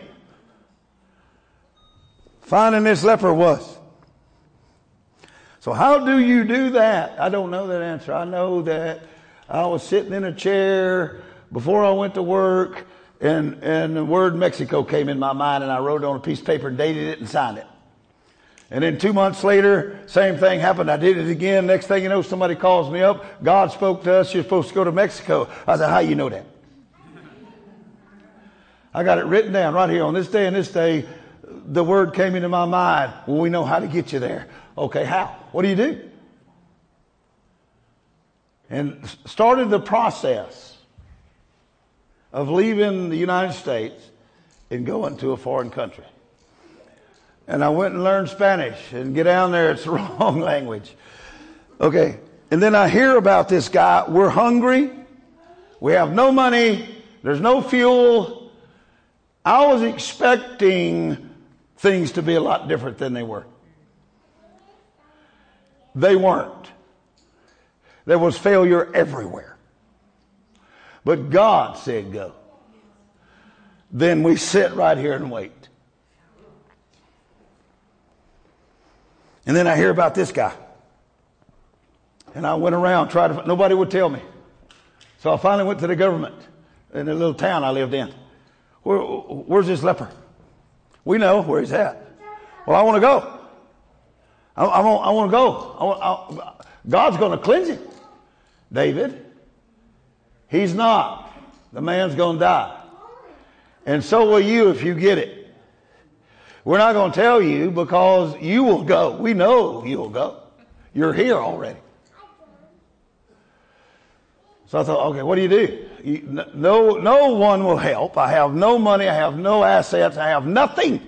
Finding this leper was. So how do you do that? I don't know that answer. I know that I was sitting in a chair before I went to work, and the word Mexico came in my mind, and I wrote it on a piece of paper and dated it and signed it. And then 2 months later, same thing happened. I did it again. Next thing you know, somebody calls me up. God spoke to us. You're supposed to go to Mexico. I said, how you know that? I got it written down right here. On this day and this day, the word came into my mind. Well, we know how to get you there. Okay, how? What do you do? And started the process of leaving the United States and going to a foreign country. And I went and learned Spanish. And get down there, it's the wrong language. Okay, and then I hear about this guy. We're hungry. We have no money. There's no fuel. I was expecting things to be a lot different than they were. They weren't. There was failure everywhere. But God said go. Then we sit right here and wait. And then I hear about this guy. And I went around, nobody would tell me. So I finally went to the government in the little town I lived in. Where's this leper? We know where he's at. Well, I want to go. I want to go. God's going to cleanse him. David, he's not. The man's going to die. And so will you if you get it. We're not going to tell you because you will go. We know you will go. You're here already. So I thought, okay, what do you do? No one will help. I have no money. I have no assets. I have nothing.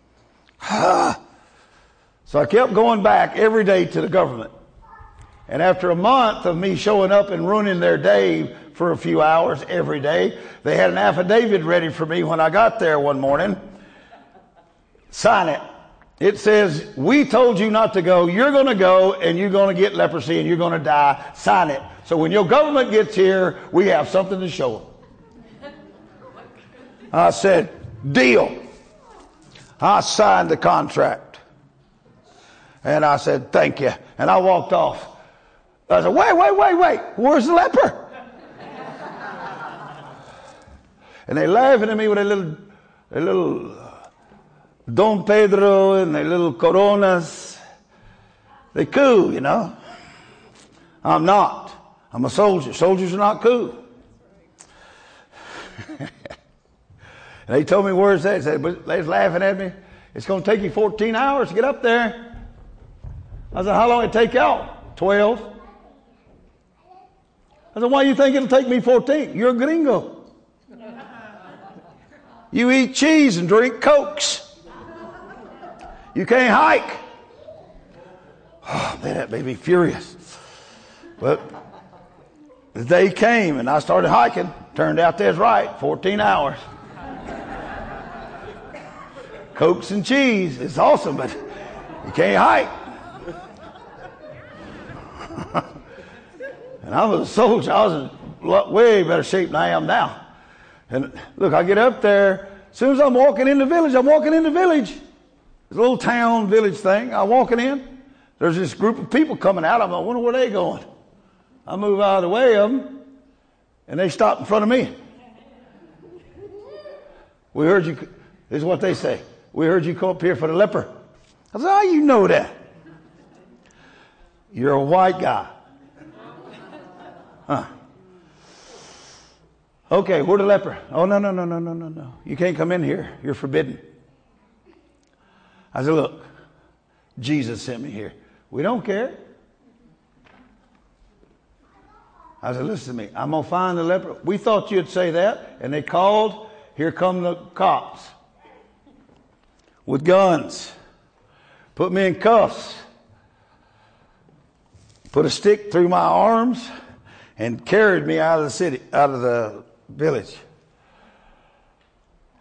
So I kept going back every day to the government. And after a month of me showing up and ruining their day for a few hours every day, they had an affidavit ready for me when I got there one morning. Sign it. It says, we told you not to go. You're going to go and you're going to get leprosy and you're going to die. Sign it. So when your government gets here, we have something to show them. I said, deal. I signed the contract. And I said, thank you. And I walked off. I said, wait. Where's the leper? And they laughing at me with a little Don Pedro and their little Coronas. They cool, you know. I'm not. I'm a soldier. Soldiers are not cool. And they told me where's that. They was laughing at me. It's going to take you 14 hours to get up there. I said, how long did it take y'all? 12. I said, why do you think it'll take me 14? You're a gringo. You eat cheese and drink Cokes. You can't hike. Oh, man, that made me furious. But the day came and I started hiking. Turned out that's right, 14 hours. Cokes and cheese, it's awesome, but you can't hike. And I was a soldier. I was in way better shape than I am now. And look, I get up there. As soon as I'm walking in the village, It's a little town village thing. I'm walking in. There's this group of people coming out. I'm like, I wonder where they going. I move out of the way of them, and they stop in front of me. We heard you. This is what they say. We heard you come up here for the leper. I said, how you know that? You're a white guy. Huh. Okay, we're the leper. Oh, no. You can't come in here. You're forbidden. I said, look, Jesus sent me here. We don't care. I said, listen to me. I'm going to find the leper. We thought you'd say that. And they called. Here come the cops with guns. Put me in cuffs. Put a stick through my arms and carried me out of the city, out of the village.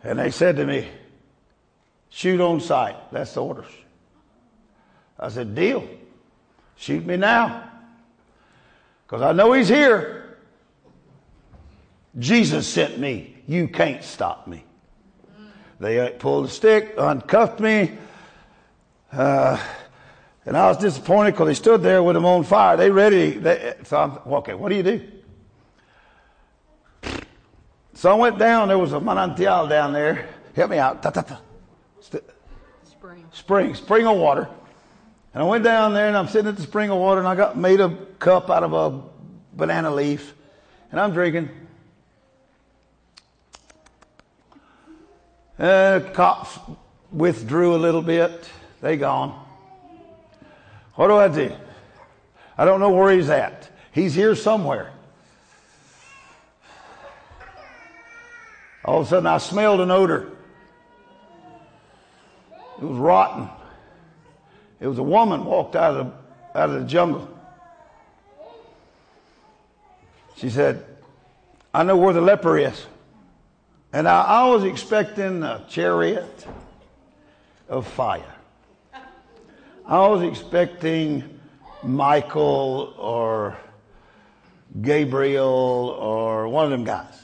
And they said to me, shoot on sight. That's the orders. I said, deal. Shoot me now. Because I know he's here. Jesus sent me. You can't stop me. They pulled the stick, uncuffed me. And I was disappointed because they stood there with them on fire. They ready. So I'm, okay, what do you do? So I went down. There was a manantial down there. Help me out. Spring of water. And I went down there and I'm sitting at the spring of water and I made a cup out of a banana leaf. And I'm drinking. Cops withdrew a little bit. They gone. What do I do? I don't know where he's at. He's here somewhere. All of a sudden I smelled an odor. It was rotten. It was a woman walked out of the jungle. She said, I know where the leper is. And I was expecting a chariot of fire. I was expecting Michael or Gabriel or one of them guys.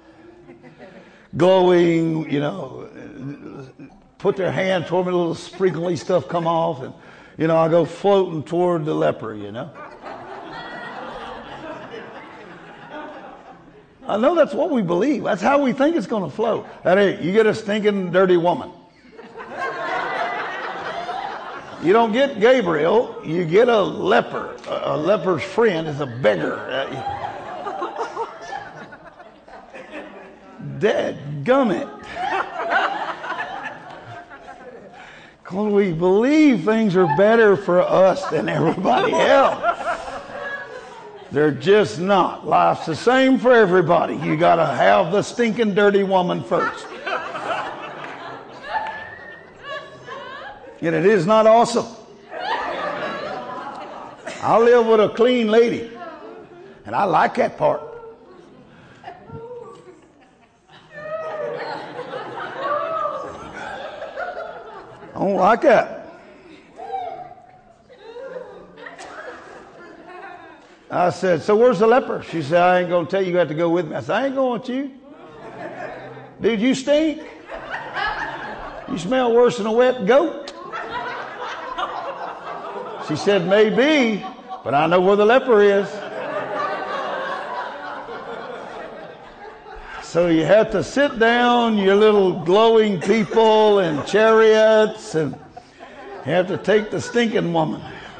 Glowing, put their hand toward me, a little sprinkly stuff come off, and, I go floating toward the leper, I know that's what we believe. That's how we think it's going to flow. Hey, you get a stinking, dirty woman. You don't get Gabriel, you get a leper. A leper's friend is a beggar. Dadgummit. Because we believe things are better for us than everybody else. They're just not. Life's the same for everybody. You got to have the stinking dirty woman first. And it is not awesome. I live with a clean lady. And I like that part. I don't like that. I said, so where's the leper? She said, I ain't going to tell you. You got to go with me. I said, I ain't going with you. Dude, you stink. You smell worse than a wet goat. She said, maybe, but I know where the leper is. So you have to sit down, your little glowing people and chariots, and you have to take the stinking woman.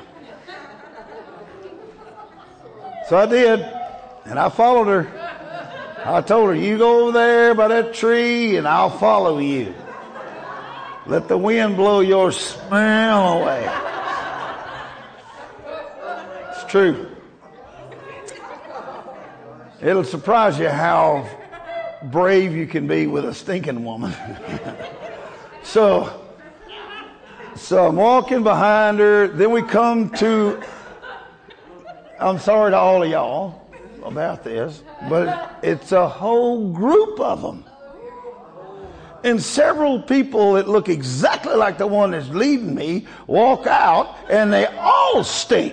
So I did, and I followed her. I told her, you go over there by that tree, and I'll follow you. Let the wind blow your smell away. It's true. It'll surprise you how brave you can be with a stinking woman. So I'm walking behind her. Then we come to, I'm sorry to all of y'all about this, but it's a whole group of them. And several people that look exactly like the one that's leading me walk out, and they all stink.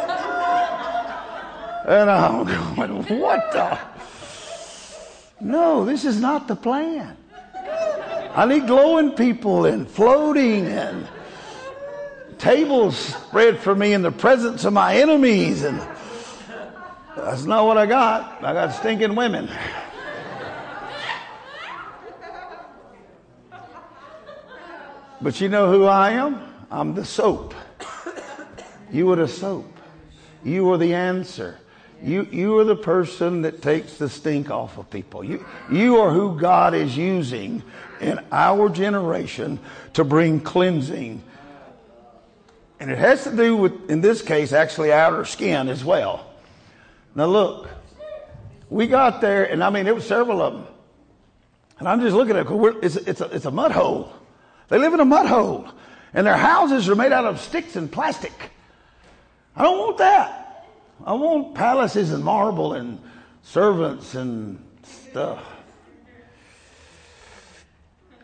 And I'm going, what the? No, this is not the plan. I need glowing people and floating and tables spread for me in the presence of my enemies. And that's not what I got. I got stinking women. But you know who I am? I'm the soap. You are the soap. You are the answer. You are the person that takes the stink off of people. You are who God is using in our generation to bring cleansing. And it has to do with, in this case, actually outer skin as well. Now look, we got there, and I mean, there were several of them. And I'm just looking at it, it's a mud hole. They live in a mud hole. And their houses are made out of sticks and plastic. I don't want that. I want palaces and marble and servants and stuff.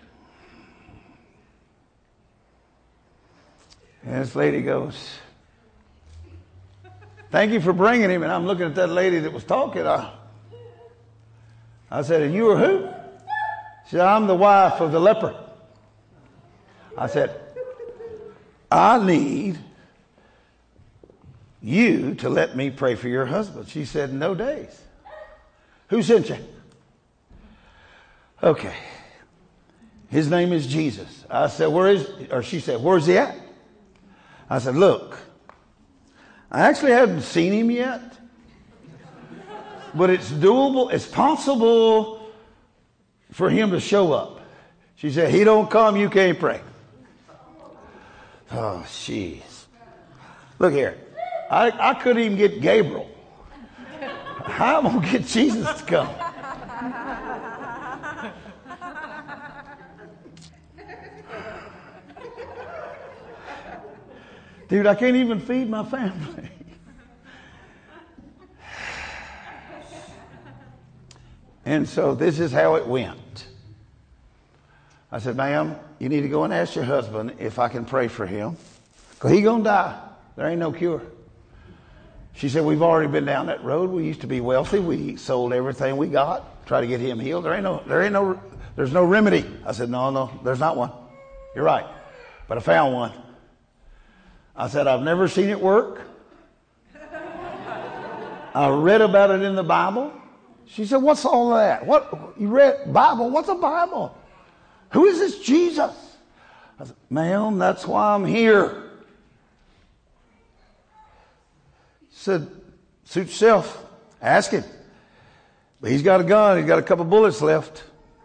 And this lady goes, thank you for bringing him. And I'm looking at that lady that was talking. I said, and you are who? She said, I'm the wife of the leper. I said, I need you to let me pray for your husband. She said, no days. Who sent you? Okay. His name is Jesus. I said, she said, where's he at? I said, look, I actually haven't seen him yet, but it's doable. It's possible for him to show up. She said, he don't come, you can't pray. Oh, jeez. Look here. I couldn't even get Gabriel. How am I going to get Jesus to come? Dude, I can't even feed my family. And so this is how it went. I said, ma'am, you need to go and ask your husband if I can pray for him. Because he's going to die. There ain't no cure. She said, we've already been down that road. We used to be wealthy. We sold everything we got, try to get him healed. There's no remedy. I said, no, there's not one. You're right. But I found one. I said, I've never seen it work. I read about it in the Bible. She said, what's all that? What you read Bible? What's a Bible? Who is this Jesus? I said, ma'am, that's why I'm here. She said, suit yourself. Ask him. But he's got a gun. He's got a couple bullets left.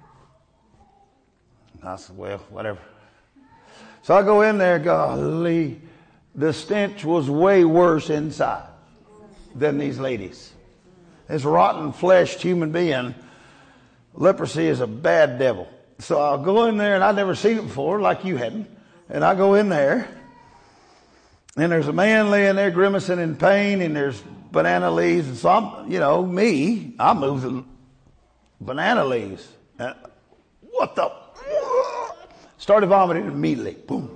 I said, well, whatever. So I go in there, golly, the stench was way worse inside than these ladies. This rotten fleshed human being, leprosy is a bad devil. So I'll go in there, and I'd never seen it before, like you hadn't. And I go in there, and there's a man laying there grimacing in pain, and there's banana leaves. And so I move the banana leaves. And what the? Started vomiting immediately. Boom.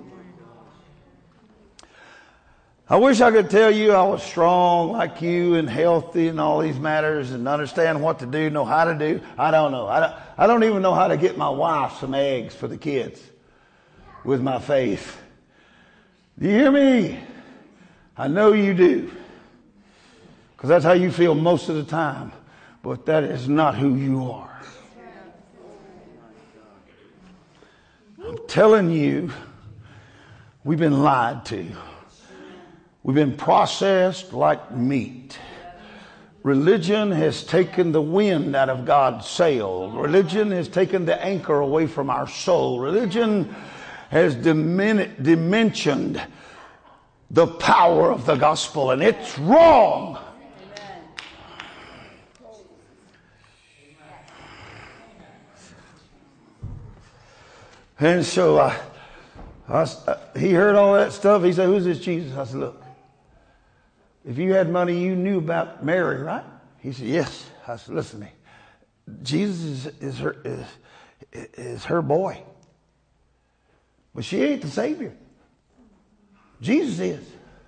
I wish I could tell you I was strong like you and healthy in all these matters and understand what to do, know how to do. I don't know. I don't even know how to get my wife some eggs for the kids with my faith. Do you hear me? I know you do. Because that's how you feel most of the time. But that is not who you are. I'm telling you, we've been lied to. We've been processed like meat. Religion has taken the wind out of God's sail. Religion has taken the anchor away from our soul. Religion has dimensioned the power of the gospel, and it's wrong. And so he heard all that stuff. He said, who's this Jesus? I said, look, if you had money, you knew about Mary, right? He said, yes. I said, listen to me. Jesus is her boy. But she ain't the Savior. Jesus is.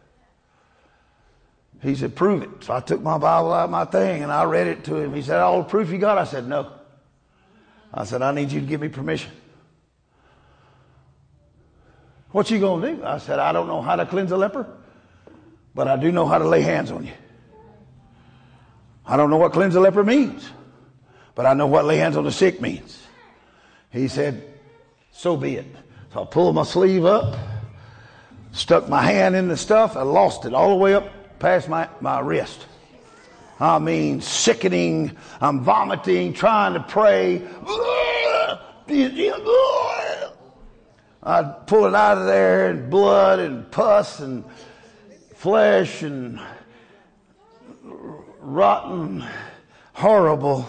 He said, prove it. So I took my Bible out of my thing and I read it to him. He said, all the proof you got? I said, no. I said, I need you to give me permission. What you going to do? I said, I don't know how to cleanse a leper, but I do know how to lay hands on you. I don't know what cleanse a leper means, but I know what lay hands on the sick means. He said, so be it. So I pulled my sleeve up, stuck my hand in the stuff, I lost it all the way up past my wrist. I mean, sickening. I'm vomiting, trying to pray. I'd pull it out of there, and blood and pus and flesh and rotten, horrible.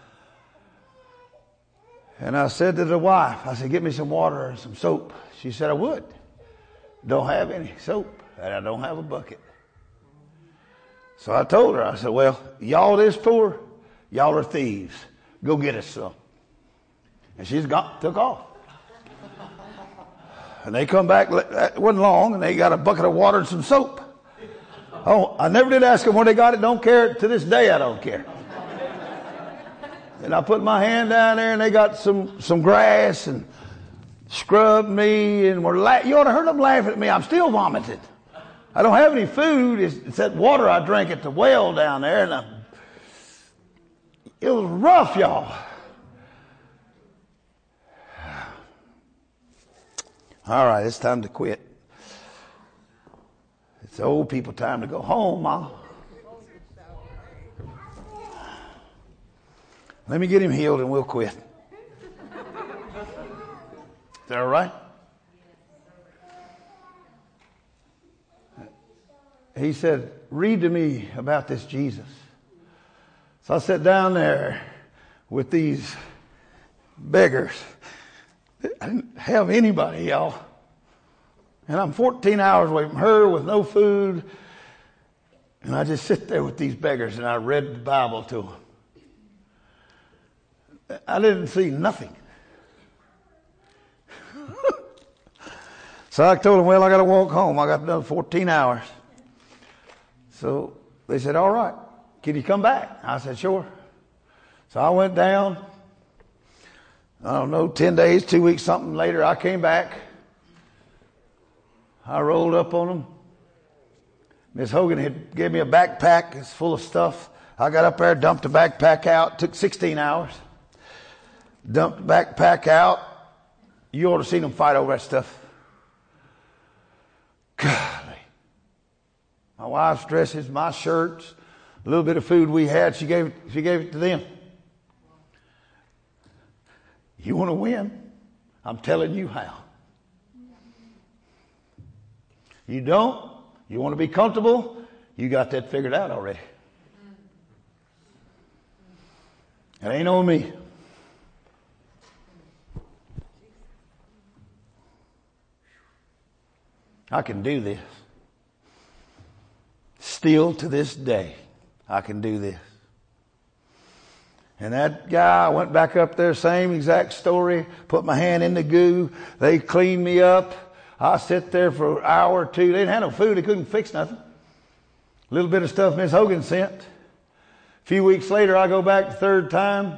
And I said to the wife, I said, get me some water and some soap. She said, I would. Don't have any soap, and I don't have a bucket. So I told her, I said, well, y'all this poor, y'all are thieves. Go get us some. And she's took off. And they come back, it wasn't long, and they got a bucket of water and some soap. Oh, I never did ask them where they got it. Don't care. To this day, I don't care. And I put my hand down there, and they got some grass and scrubbed me, and you ought to heard them laughing at me. I'm still vomiting. I don't have any food. It's that water I drank at the well down there, and it was rough, y'all. All right, it's time to quit. It's the old people time to go home, Ma. Let me get him healed and we'll quit. Is that all right? He said, read to me about this Jesus. So I sat down there with these beggars. I didn't have anybody, y'all. And I'm 14 hours away from her with no food. And I just sit there with these beggars and I read the Bible to them. I didn't see nothing. So I told them, well, I got to walk home. I got another 14 hours. So they said, all right, can you come back? I said, sure. So I went down. I don't know, 10 days, 2 weeks, something later, I came back. I rolled up on them. Miss Hogan had gave me a backpack. It's full of stuff. I got up there, dumped the backpack out. Took 16 hours. Dumped the backpack out. You ought to see them fight over that stuff. Golly. My wife's dresses, my shirts, a little bit of food we had, she gave it to them. You want to win? I'm telling you how. You don't? You want to be comfortable? You got that figured out already. It ain't on me. I can do this. Still to this day, I can do this. And that guy, I went back up there, same exact story, put my hand in the goo. They cleaned me up. I sit there for an hour or two. They didn't have no food. They couldn't fix nothing. A little bit of stuff Miss Hogan sent. A few weeks later, I go back the third time.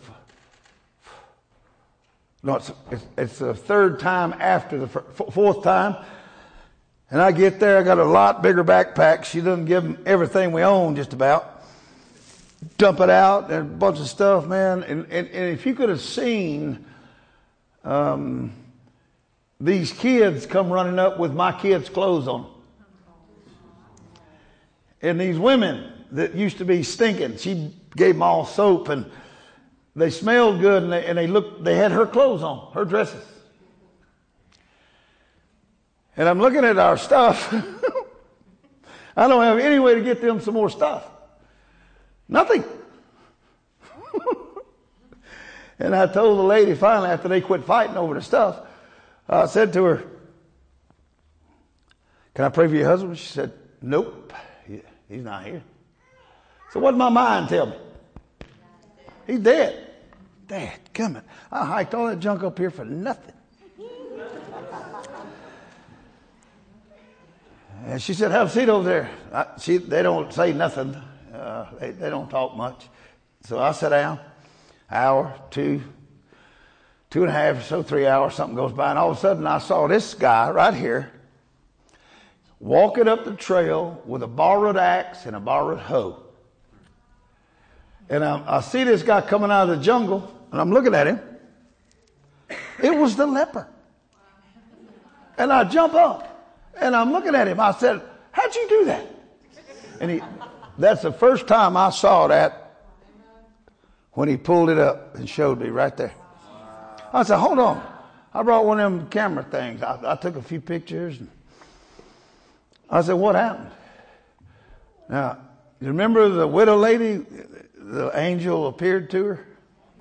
It's the third time after the fourth time. And I get there, I got a lot bigger backpack. She doesn't give them everything we own just about. Dump it out and a bunch of stuff, man. And if you could have seen these kids come running up with my kids' clothes on. And these women that used to be stinking, she gave them all soap and they smelled good and they had her clothes on, her dresses. And I'm looking at our stuff. I don't have any way to get them some more stuff. Nothing. And I told the lady finally, after they quit fighting over the stuff, I said to her, can I pray for your husband? She said, nope, he's not here. So what did my mind tell me? He's dead. Dad, come on. I hiked all that junk up here for nothing. And she said, have a seat over there. They don't say nothing. They don't talk much. So I sat down. Hour, 2.5 or so, 3 hours, something goes by. And all of a sudden I saw this guy right here walking up the trail with a borrowed axe and a borrowed hoe. And I see this guy coming out of the jungle, and I'm looking at him. It was the leper. And I jump up, and I'm looking at him. I said, how'd you do that? And that's the first time I saw that when he pulled it up and showed me right there. I said, hold on. I brought one of them camera things. I took a few pictures. And I said, what happened? Now, you remember the widow lady? The angel appeared to her.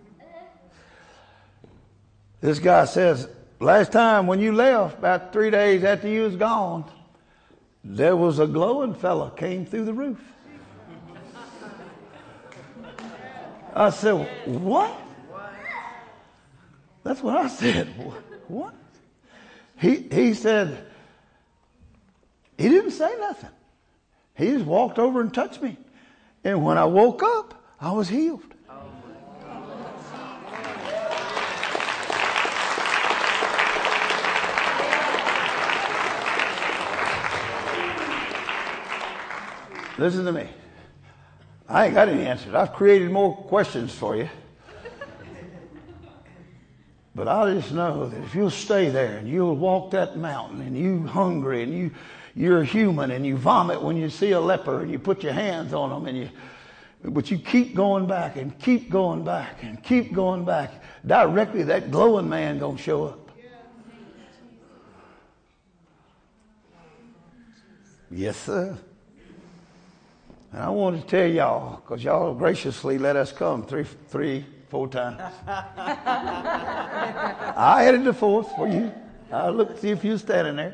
This guy says, last time when you left, about 3 days after you was gone, there was a glowing fella came through the roof. I said, what? That's what I said. What? He said, he didn't say nothing. He just walked over and touched me. And when I woke up, I was healed. Listen to me. I ain't got any answers. I've created more questions for you. But I just know that if you'll stay there and you'll walk that mountain and you're hungry and you're human and you vomit when you see a leper and you put your hands on them but you keep going back and keep going back and keep going back, directly that glowing man gonna show up. Yes, sir. And I want to tell y'all, because y'all graciously let us come 4 times. I added the 4th for you. I'll look to see if you're standing there.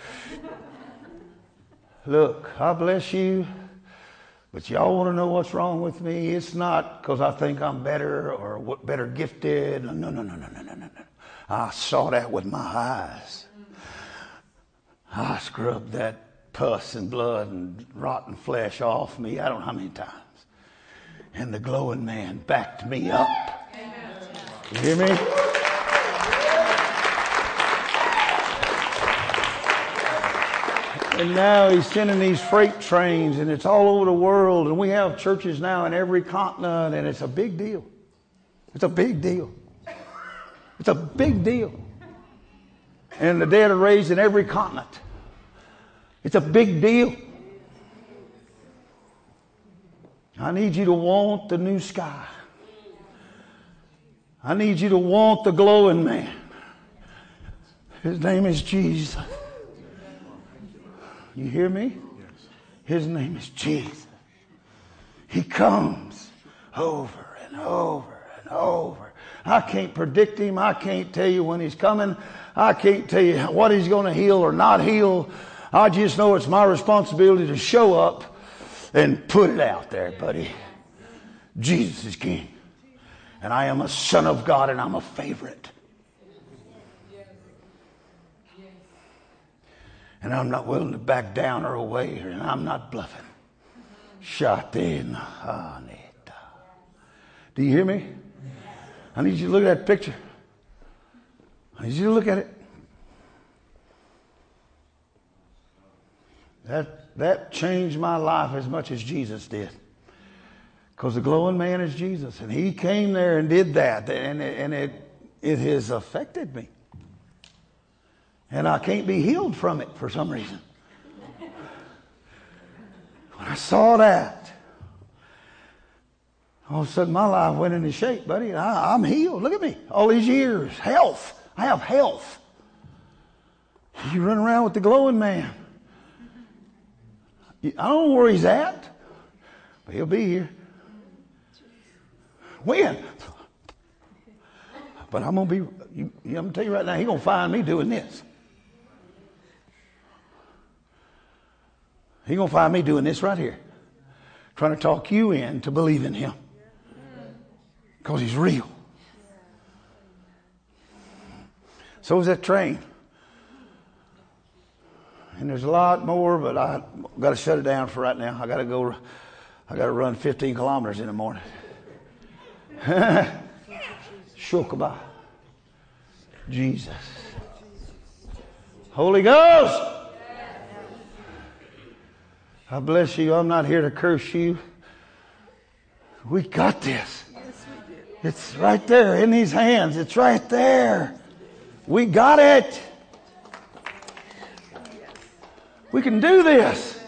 Look, I bless you, but y'all want to know what's wrong with me? It's not because I think I'm better or better gifted. No. I saw that with my eyes. I scrubbed that pus and blood and rotten flesh off me, I don't know how many times. And the glowing man backed me up. You hear me? And now he's sending these freight trains, and it's all over the world, and we have churches now in every continent, and it's a big deal. It's a big deal. It's a big deal. And the dead are raised in every continent. It's a big deal. I need you to want the new sky. I need you to want the glowing man. His name is Jesus. You hear me? His name is Jesus. He comes over and over and over. I can't predict him. I can't tell you when he's coming. I can't tell you what he's going to heal or not heal. I just know it's my responsibility to show up and put it out there, buddy. Jesus is King. And I am a son of God, and I'm a favorite. And I'm not willing to back down or away, and I'm not bluffing. Shatin. Do you hear me? I need you to look at that picture. I need you to look at it. That changed my life as much as Jesus did. Because the glowing man is Jesus. And he came there and did that. And it has affected me. And I can't be healed from it for some reason. When I saw that, all of a sudden my life went into shape, buddy. I'm healed. Look at me. All these years. Health. I have health. You run around with the glowing man. I don't know where he's at, but he'll be here. When? But I'm going to be, I'm going to tell you right now, he's going to find me doing this. He's going to find me doing this right here. Trying to talk you in to believe in him. Because he's real. So is that train. And there's a lot more, but I got to shut it down for right now. I got to run 15 kilometers in the morning. Shokabah. Jesus. Holy Ghost. I bless you. I'm not here to curse you. We got this. It's right there in these hands. It's right there. We got it. We can do this.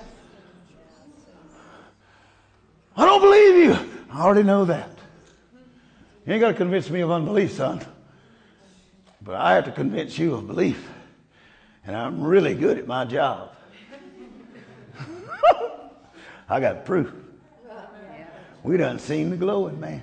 I don't believe you. I already know that. You ain't got to convince me of unbelief, son. But I have to convince you of belief. And I'm really good at my job. I got proof. We done seen the glowing man.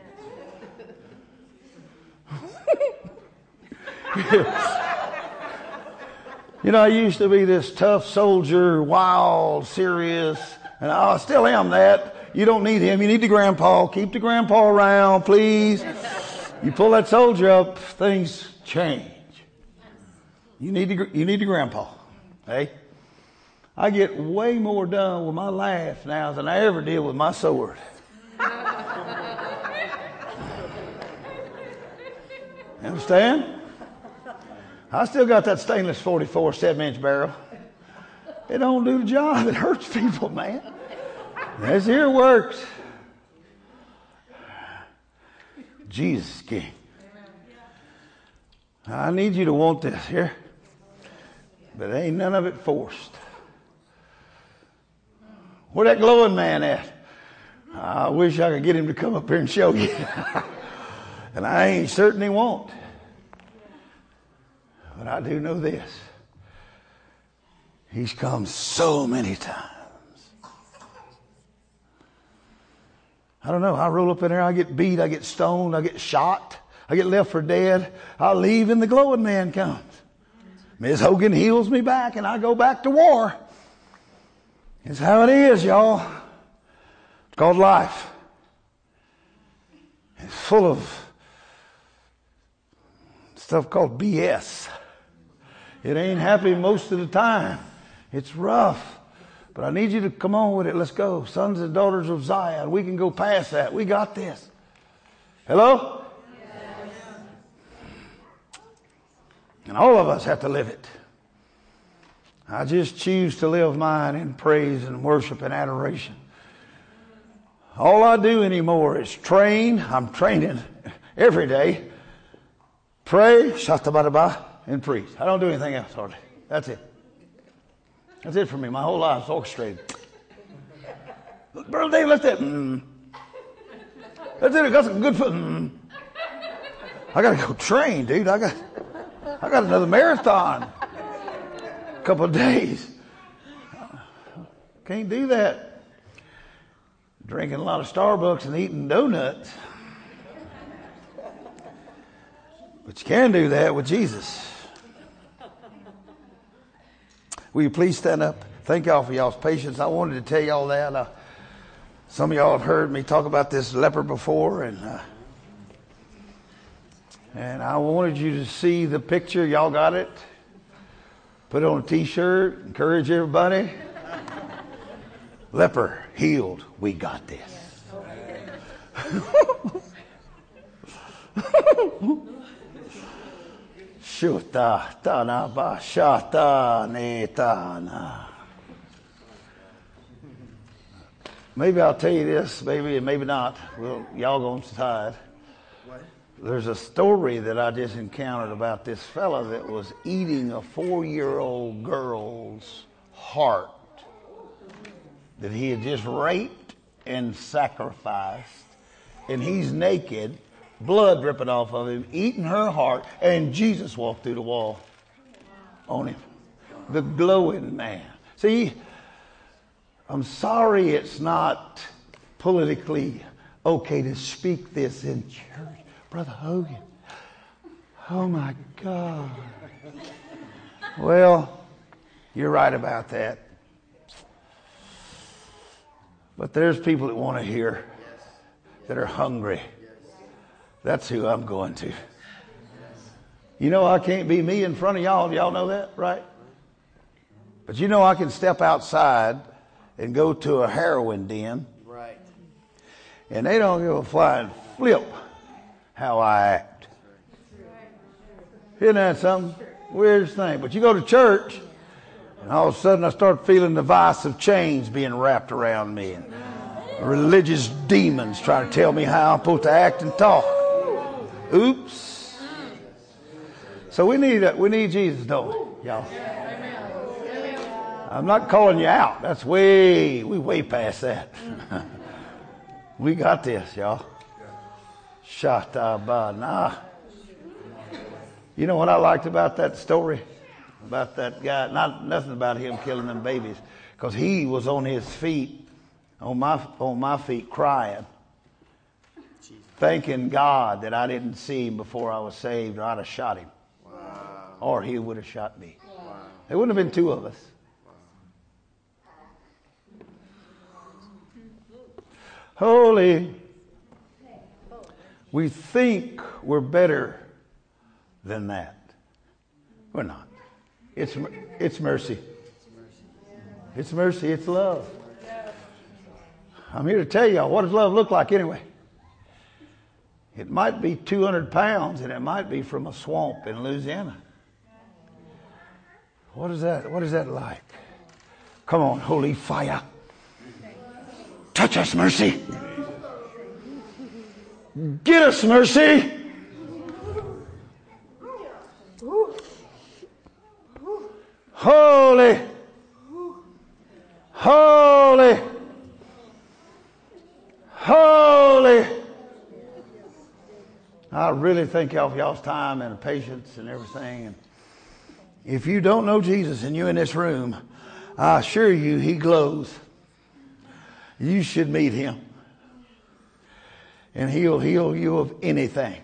You know, I used to be this tough soldier, wild, serious, and I still am that. You don't need him. You need the grandpa. Keep the grandpa around, please. You pull that soldier up, things change. You need the grandpa. Hey? I get way more done with my laugh now than I ever did with my sword. You understand? I still got that stainless 44 7-inch barrel. It don't do the job. It hurts people, man. This here works. Jesus King. I need you to want this here. But ain't none of it forced. Where that glowing man at? I wish I could get him to come up here and show you. And I ain't certain he won't. But I do know this. He's come so many times. I don't know. I roll up in there. I get beat. I get stoned. I get shot. I get left for dead. I leave and the glowing man comes. Ms. Hogan heals me back and I go back to war. It's how it is, y'all. It's called life. It's full of stuff called BS. It ain't happy most of the time. It's rough. But I need you to come on with it. Let's go. Sons and daughters of Zion. We can go past that. We got this. Hello? Yes. And all of us have to live it. I just choose to live mine in praise and worship and adoration. All I do anymore is train. I'm training every day. Pray, shatabadaba, and preach. I don't do anything else hardly. That's it. That's it for me. My whole life's orchestrated. Brother Dave, let's that. That's it. I got some good foot. I got to go train, dude. I got another marathon. A couple of days. Can't do that. Drinking a lot of Starbucks and eating donuts. But you can do that with Jesus. Will you please stand up? Thank y'all for y'all's patience. I wanted to tell y'all that. Some of y'all have heard me talk about this leper before, and I wanted you to see the picture. Y'all got it? Put it on a t-shirt. Encourage everybody. Leper healed. We got this. Shuta tana ba shata netana. Maybe I'll tell you this, maybe and maybe not. Well, y'all gonna decide. There's a story that I just encountered about this fella that was eating a 4-year-old girl's heart that he had just raped and sacrificed, and he's naked, blood dripping off of him, eating her heart, and Jesus walked through the wall on him. The glowing man. See, I'm sorry it's not politically okay to speak this in church. Brother Hogan. Oh my God. Well, you're right about that. But there's people that want to hear, that are hungry. That's who I'm going to. You know I can't be me in front of y'all. Y'all know that, right? But you know I can step outside and go to a heroin den. Right. And they don't give a flying flip how I act. Isn't that something? Weirdest thing. But you go to church, and all of a sudden I start feeling the vice of chains being wrapped around me. And religious demons trying to tell me how I'm supposed to act and talk. Oops. So we need Jesus, don't we, y'all? I'm not calling you out. That's way past that. We got this, y'all. Shatabana. You know what I liked about that story? About that guy? Nothing about him killing them babies. Because he was on his feet, on my feet, crying. Thanking God that I didn't see him before I was saved, or I'd have shot him. Wow. Or he would have shot me. Wow. There wouldn't have been two of us. Holy. We think we're better than that. We're not. It's mercy. It's mercy. It's love. I'm here to tell y'all, what does love look like anyway? It might be 200 pounds and it might be from a swamp in Louisiana. What is that like? Come on, holy fire. Touch us, mercy. Get us, mercy. Holy. Holy. Holy. I really thank y'all for y'all's time and patience and everything. And if you don't know Jesus and you're in this room, I assure you he glows. You should meet him. And he'll heal you of anything.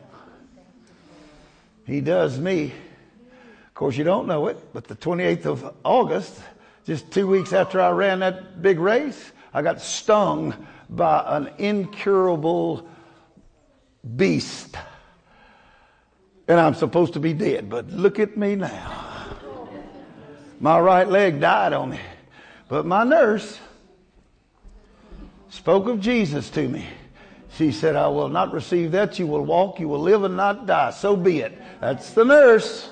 He does me. Of course, you don't know it, but the 28th of August, just 2 weeks after I ran that big race, I got stung by an incurable beast. And I'm supposed to be dead, but look at me now. My right leg died on me. But my nurse spoke of Jesus to me. She said, I will not receive that. You will walk, you will live and not die. So be it. That's the nurse.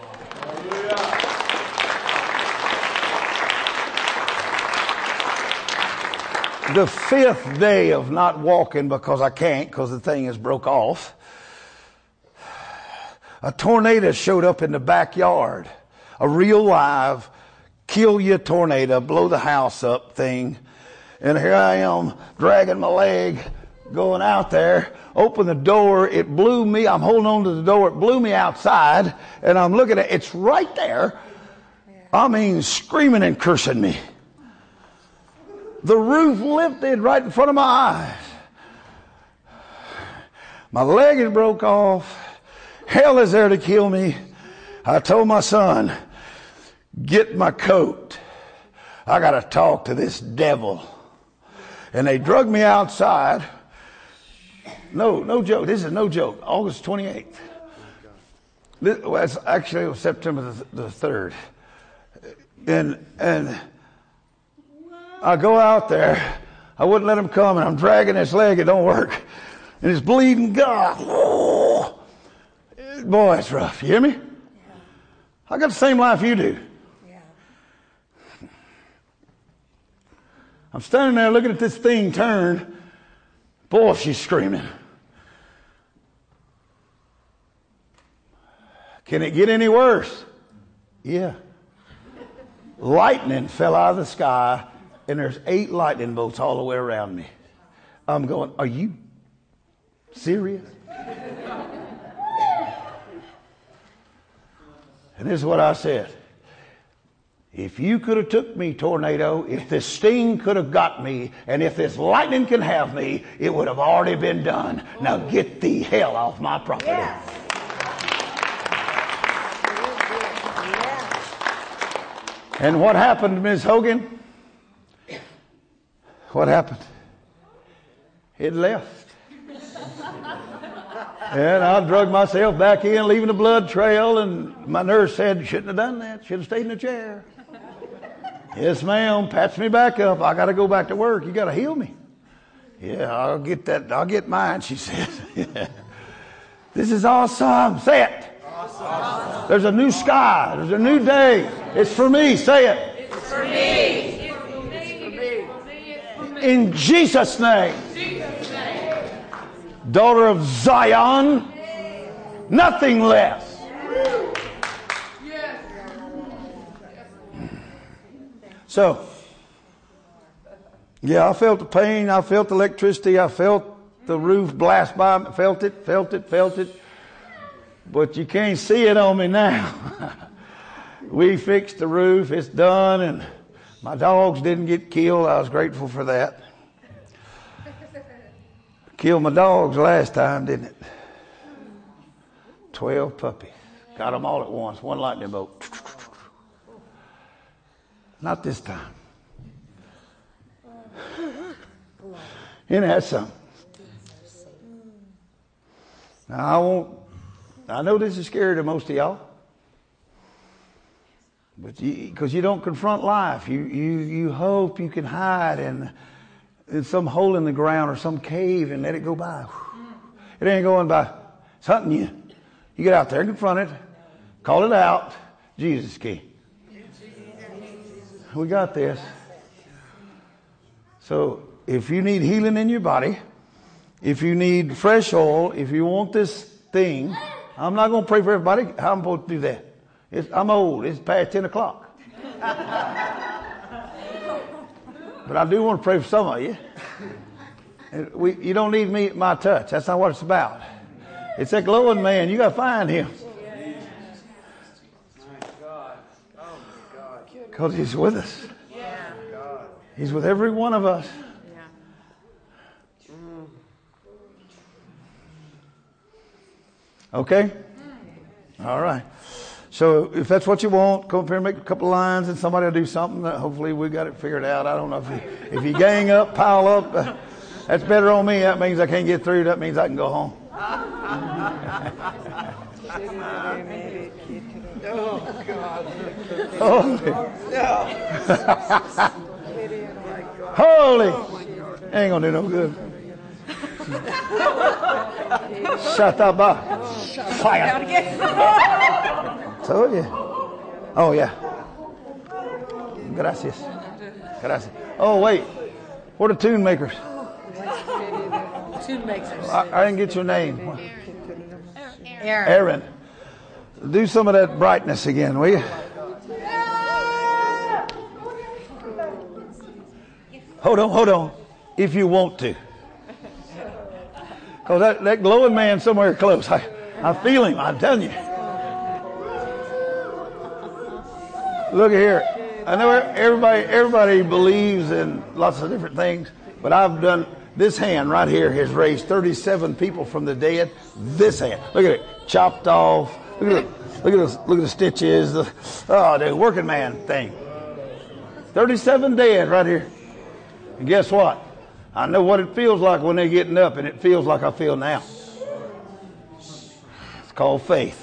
The 5th day of not walking because I can't, because the thing is broke off. A tornado showed up in the backyard. A real live, kill you tornado, blow the house up thing. And here I am dragging my leg, going out there, open the door. It blew me. I'm holding on to the door. It blew me outside. And I'm looking at it. It's right there. I mean, screaming and cursing me. The roof lifted right in front of my eyes. My leg is broke off. Hell is there to kill me. I told my son, get my coat. I got to talk to this devil. And they drug me outside. No joke. This is no joke. August 28th. It was September the 3rd. And I go out there. I wouldn't let him come, and I'm dragging this leg. It don't work. And it's bleeding. God. Oh. Boy, it's rough. You hear me? I got the same life you do. I'm standing there looking at this thing turn. Boy, she's screaming. Can it get any worse? Yeah. Lightning fell out of the sky, and there's 8 lightning bolts all the way around me. I'm going, are you serious? And this is what I said. If you could have took me, tornado, if this sting could have got me, and if this lightning can have me, it would have already been done. Now get the hell off my property. Yes. And what happened, Ms. Hogan? What happened? It left. And I drug myself back in, leaving a blood trail, and my nurse said, you shouldn't have done that. Should have stayed in the chair. Yes, ma'am. Pats me back up. I got to go back to work. You got to heal me. Yeah, I'll get that. I'll get mine, she said. This is awesome. Say it. Awesome. There's a new sky. There's a new day. It's for me. Say it. It's for me. It's for me. In Jesus' name. Daughter of Zion, nothing less. So, yeah, I felt the pain. I felt the electricity. I felt the roof blast by me. Felt it. But you can't see it on me now. We fixed the roof. It's done. And my dogs didn't get killed. I was grateful for that. Killed my dogs last time, didn't it? 12 puppies. Got them all at once. One lightning bolt. Not this time. Isn't that something? Now, I know this is scary to most of y'all. But because you don't confront life, you hope you can hide in some hole in the ground or some cave and let it go by. It ain't going by. It's hunting you. You get out there and confront it, call it out. Jesus is key. We got this. So if you need healing in your body, if you need fresh oil, if you want this thing, I'm not going to pray for everybody. How am I supposed to do that? I'm old. It's past 10 o'clock. But I do want to pray for some of you. You don't need my touch. That's not what it's about. It's that glowing man. You got to find him. Because he's with us. He's with every one of us. Okay? All right. So if that's what you want, come up here and make a couple of lines and somebody will do something. Hopefully we got it figured out. I don't know if you gang up, pile up. That's better on me. That means I can't get through. That means I can go home. Oh, God. Holy. Ain't going to do no good. Shataba. Fire. Told you. Oh, yeah. Gracias. Oh, wait. What are tune makers? Tune makers. I didn't get your name. Aaron. Do some of that brightness again, will you? Hold on. If you want to. Because that glowing man somewhere close, I feel him, I'm telling you. Look here. I know everybody believes in lots of different things, but I've done, this hand right here has raised 37 people from the dead. This hand. Look at it. Chopped off. Look at the stitches. The working man thing. 37 dead right here. And guess what? I know what it feels like when they're getting up, and it feels like I feel now. It's called faith.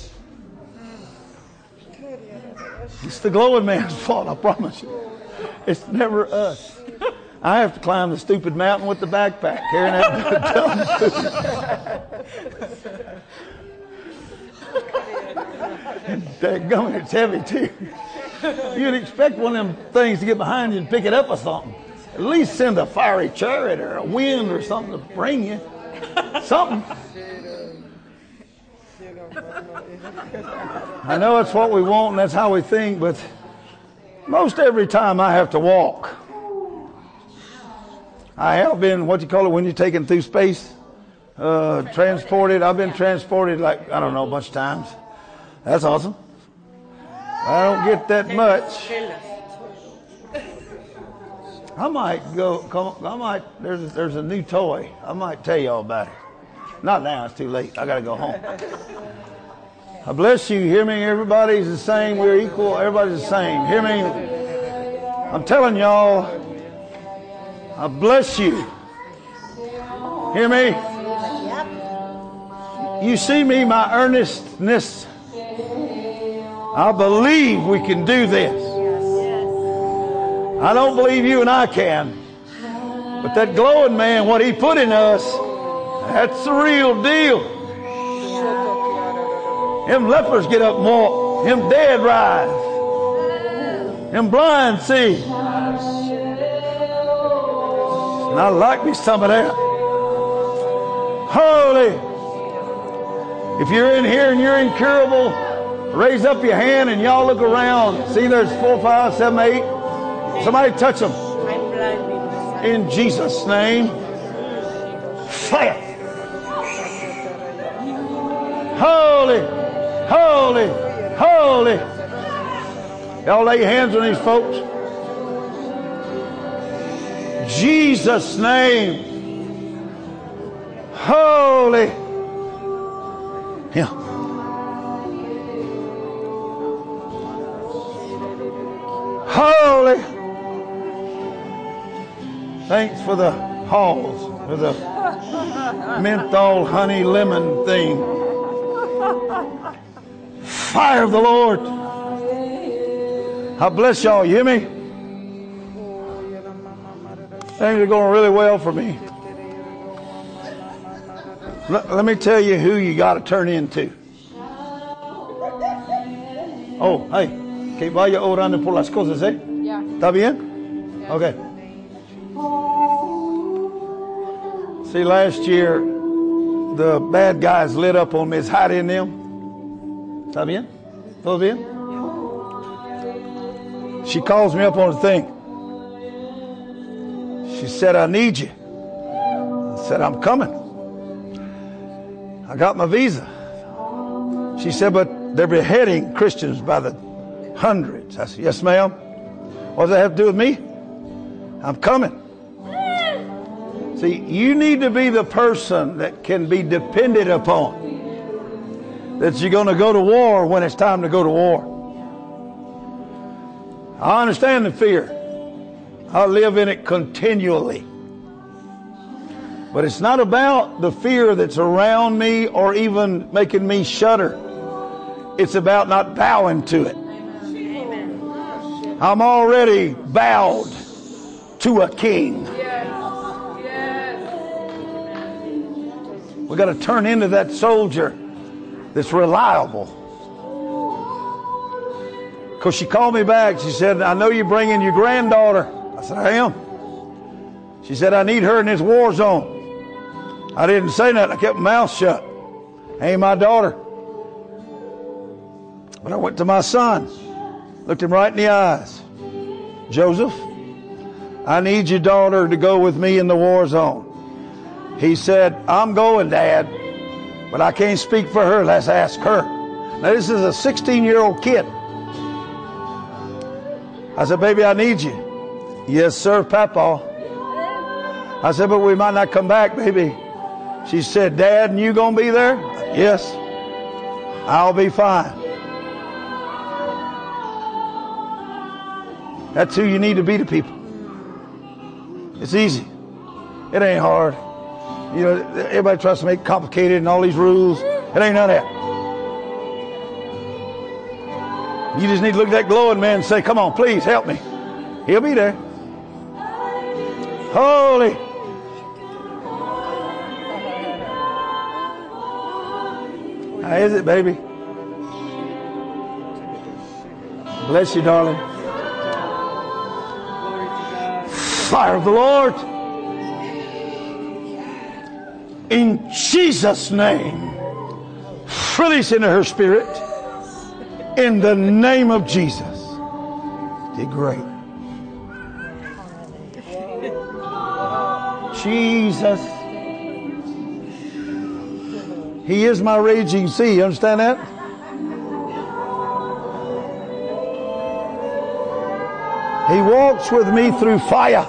It's the glowing man's fault, I promise you. It's never us. I have to climb the stupid mountain with the backpack, carrying that dumb food. Dadgummit, it's heavy too. You'd expect one of them things to get behind you and pick it up or something. At least send a fiery chariot or a wind or something to bring you. Something. I know it's what we want and that's how we think, but most every time I have to walk. I have been, what you call it when you're taken through space, transported. I've been transported like, I don't know, a bunch of times. That's awesome. I don't get that much. I might there's a new toy. I might tell y'all about it. Not now, it's too late. I got to go home. I bless you. Hear me? Everybody's the same. We're equal. Everybody's the same. Hear me? I'm telling y'all, I bless you. Hear me? You see me, my earnestness. I believe we can do this. I don't believe you and I can. But that glowing man, what he put in us, that's the real deal. Them lepers get up and walk. Them dead rise. Them blind see. And I like me some of that. Holy. If you're in here and you're incurable, raise up your hand and y'all look around. See, there's 4, 5, 7, 8. Somebody touch them. In Jesus' name. Fire. Holy. Holy. Holy. Y'all lay your hands on these folks. Jesus' name. Holy. Yeah. Holy. Thanks for the halls, for the menthol, honey, lemon thing. Fire of the Lord. I bless y'all. You hear me? Things are going really well for me. Let me tell you who you got to turn into. Oh, hey, que vaya orando por las cosas, ¿eh? Yeah. ¿Está bien? Yeah. Okay. See, last year, the bad guys lit up on me. It's hot in them. ¿Está bien? ¿Todo bien? She calls me up on the thing. She said, I need you. I said, I'm coming. I got my visa. She said, but they're beheading Christians by the hundreds. I said, yes, ma'am. What does that have to do with me? I'm coming. See, you need to be the person that can be depended upon. That you're going to go to war when it's time to go to war. I understand the fear. I live in it continually. But it's not about the fear that's around me or even making me shudder. It's about not bowing to it. I'm already bowed to a king. We've got to turn into that soldier that's reliable. Because she called me back. She said, I know you're bringing your granddaughter. I said, I am. She said, I need her in this war zone. I didn't say nothing. I kept my mouth shut. Ain't my daughter. But I went to my son. Looked him right in the eyes. Joseph, I need your daughter to go with me in the war zone. He said, I'm going, Dad, but I can't speak for her. Let's ask her. Now, this is a 16-year-old kid. I said, baby, I need you. Yes, sir, Papa. I said, but we might not come back, baby. She said, Dad, and you going to be there? Yes. I'll be fine. That's who you need to be to people. It's easy. It ain't hard. You know, everybody tries to make it complicated and all these rules. It ain't none of that. You just need to look at that glowing man and say, come on, please help me. He'll be there. Holy. How is it, baby? Bless you, darling. Fire of the Lord. In Jesus' name, release into her spirit. In the name of Jesus. Did great. Jesus. He is my raging sea. You understand that? He walks with me through fire.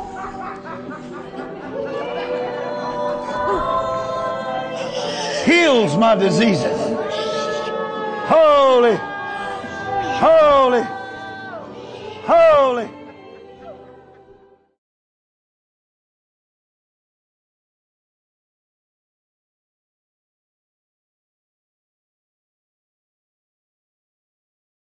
Heals my diseases. Holy, holy, holy.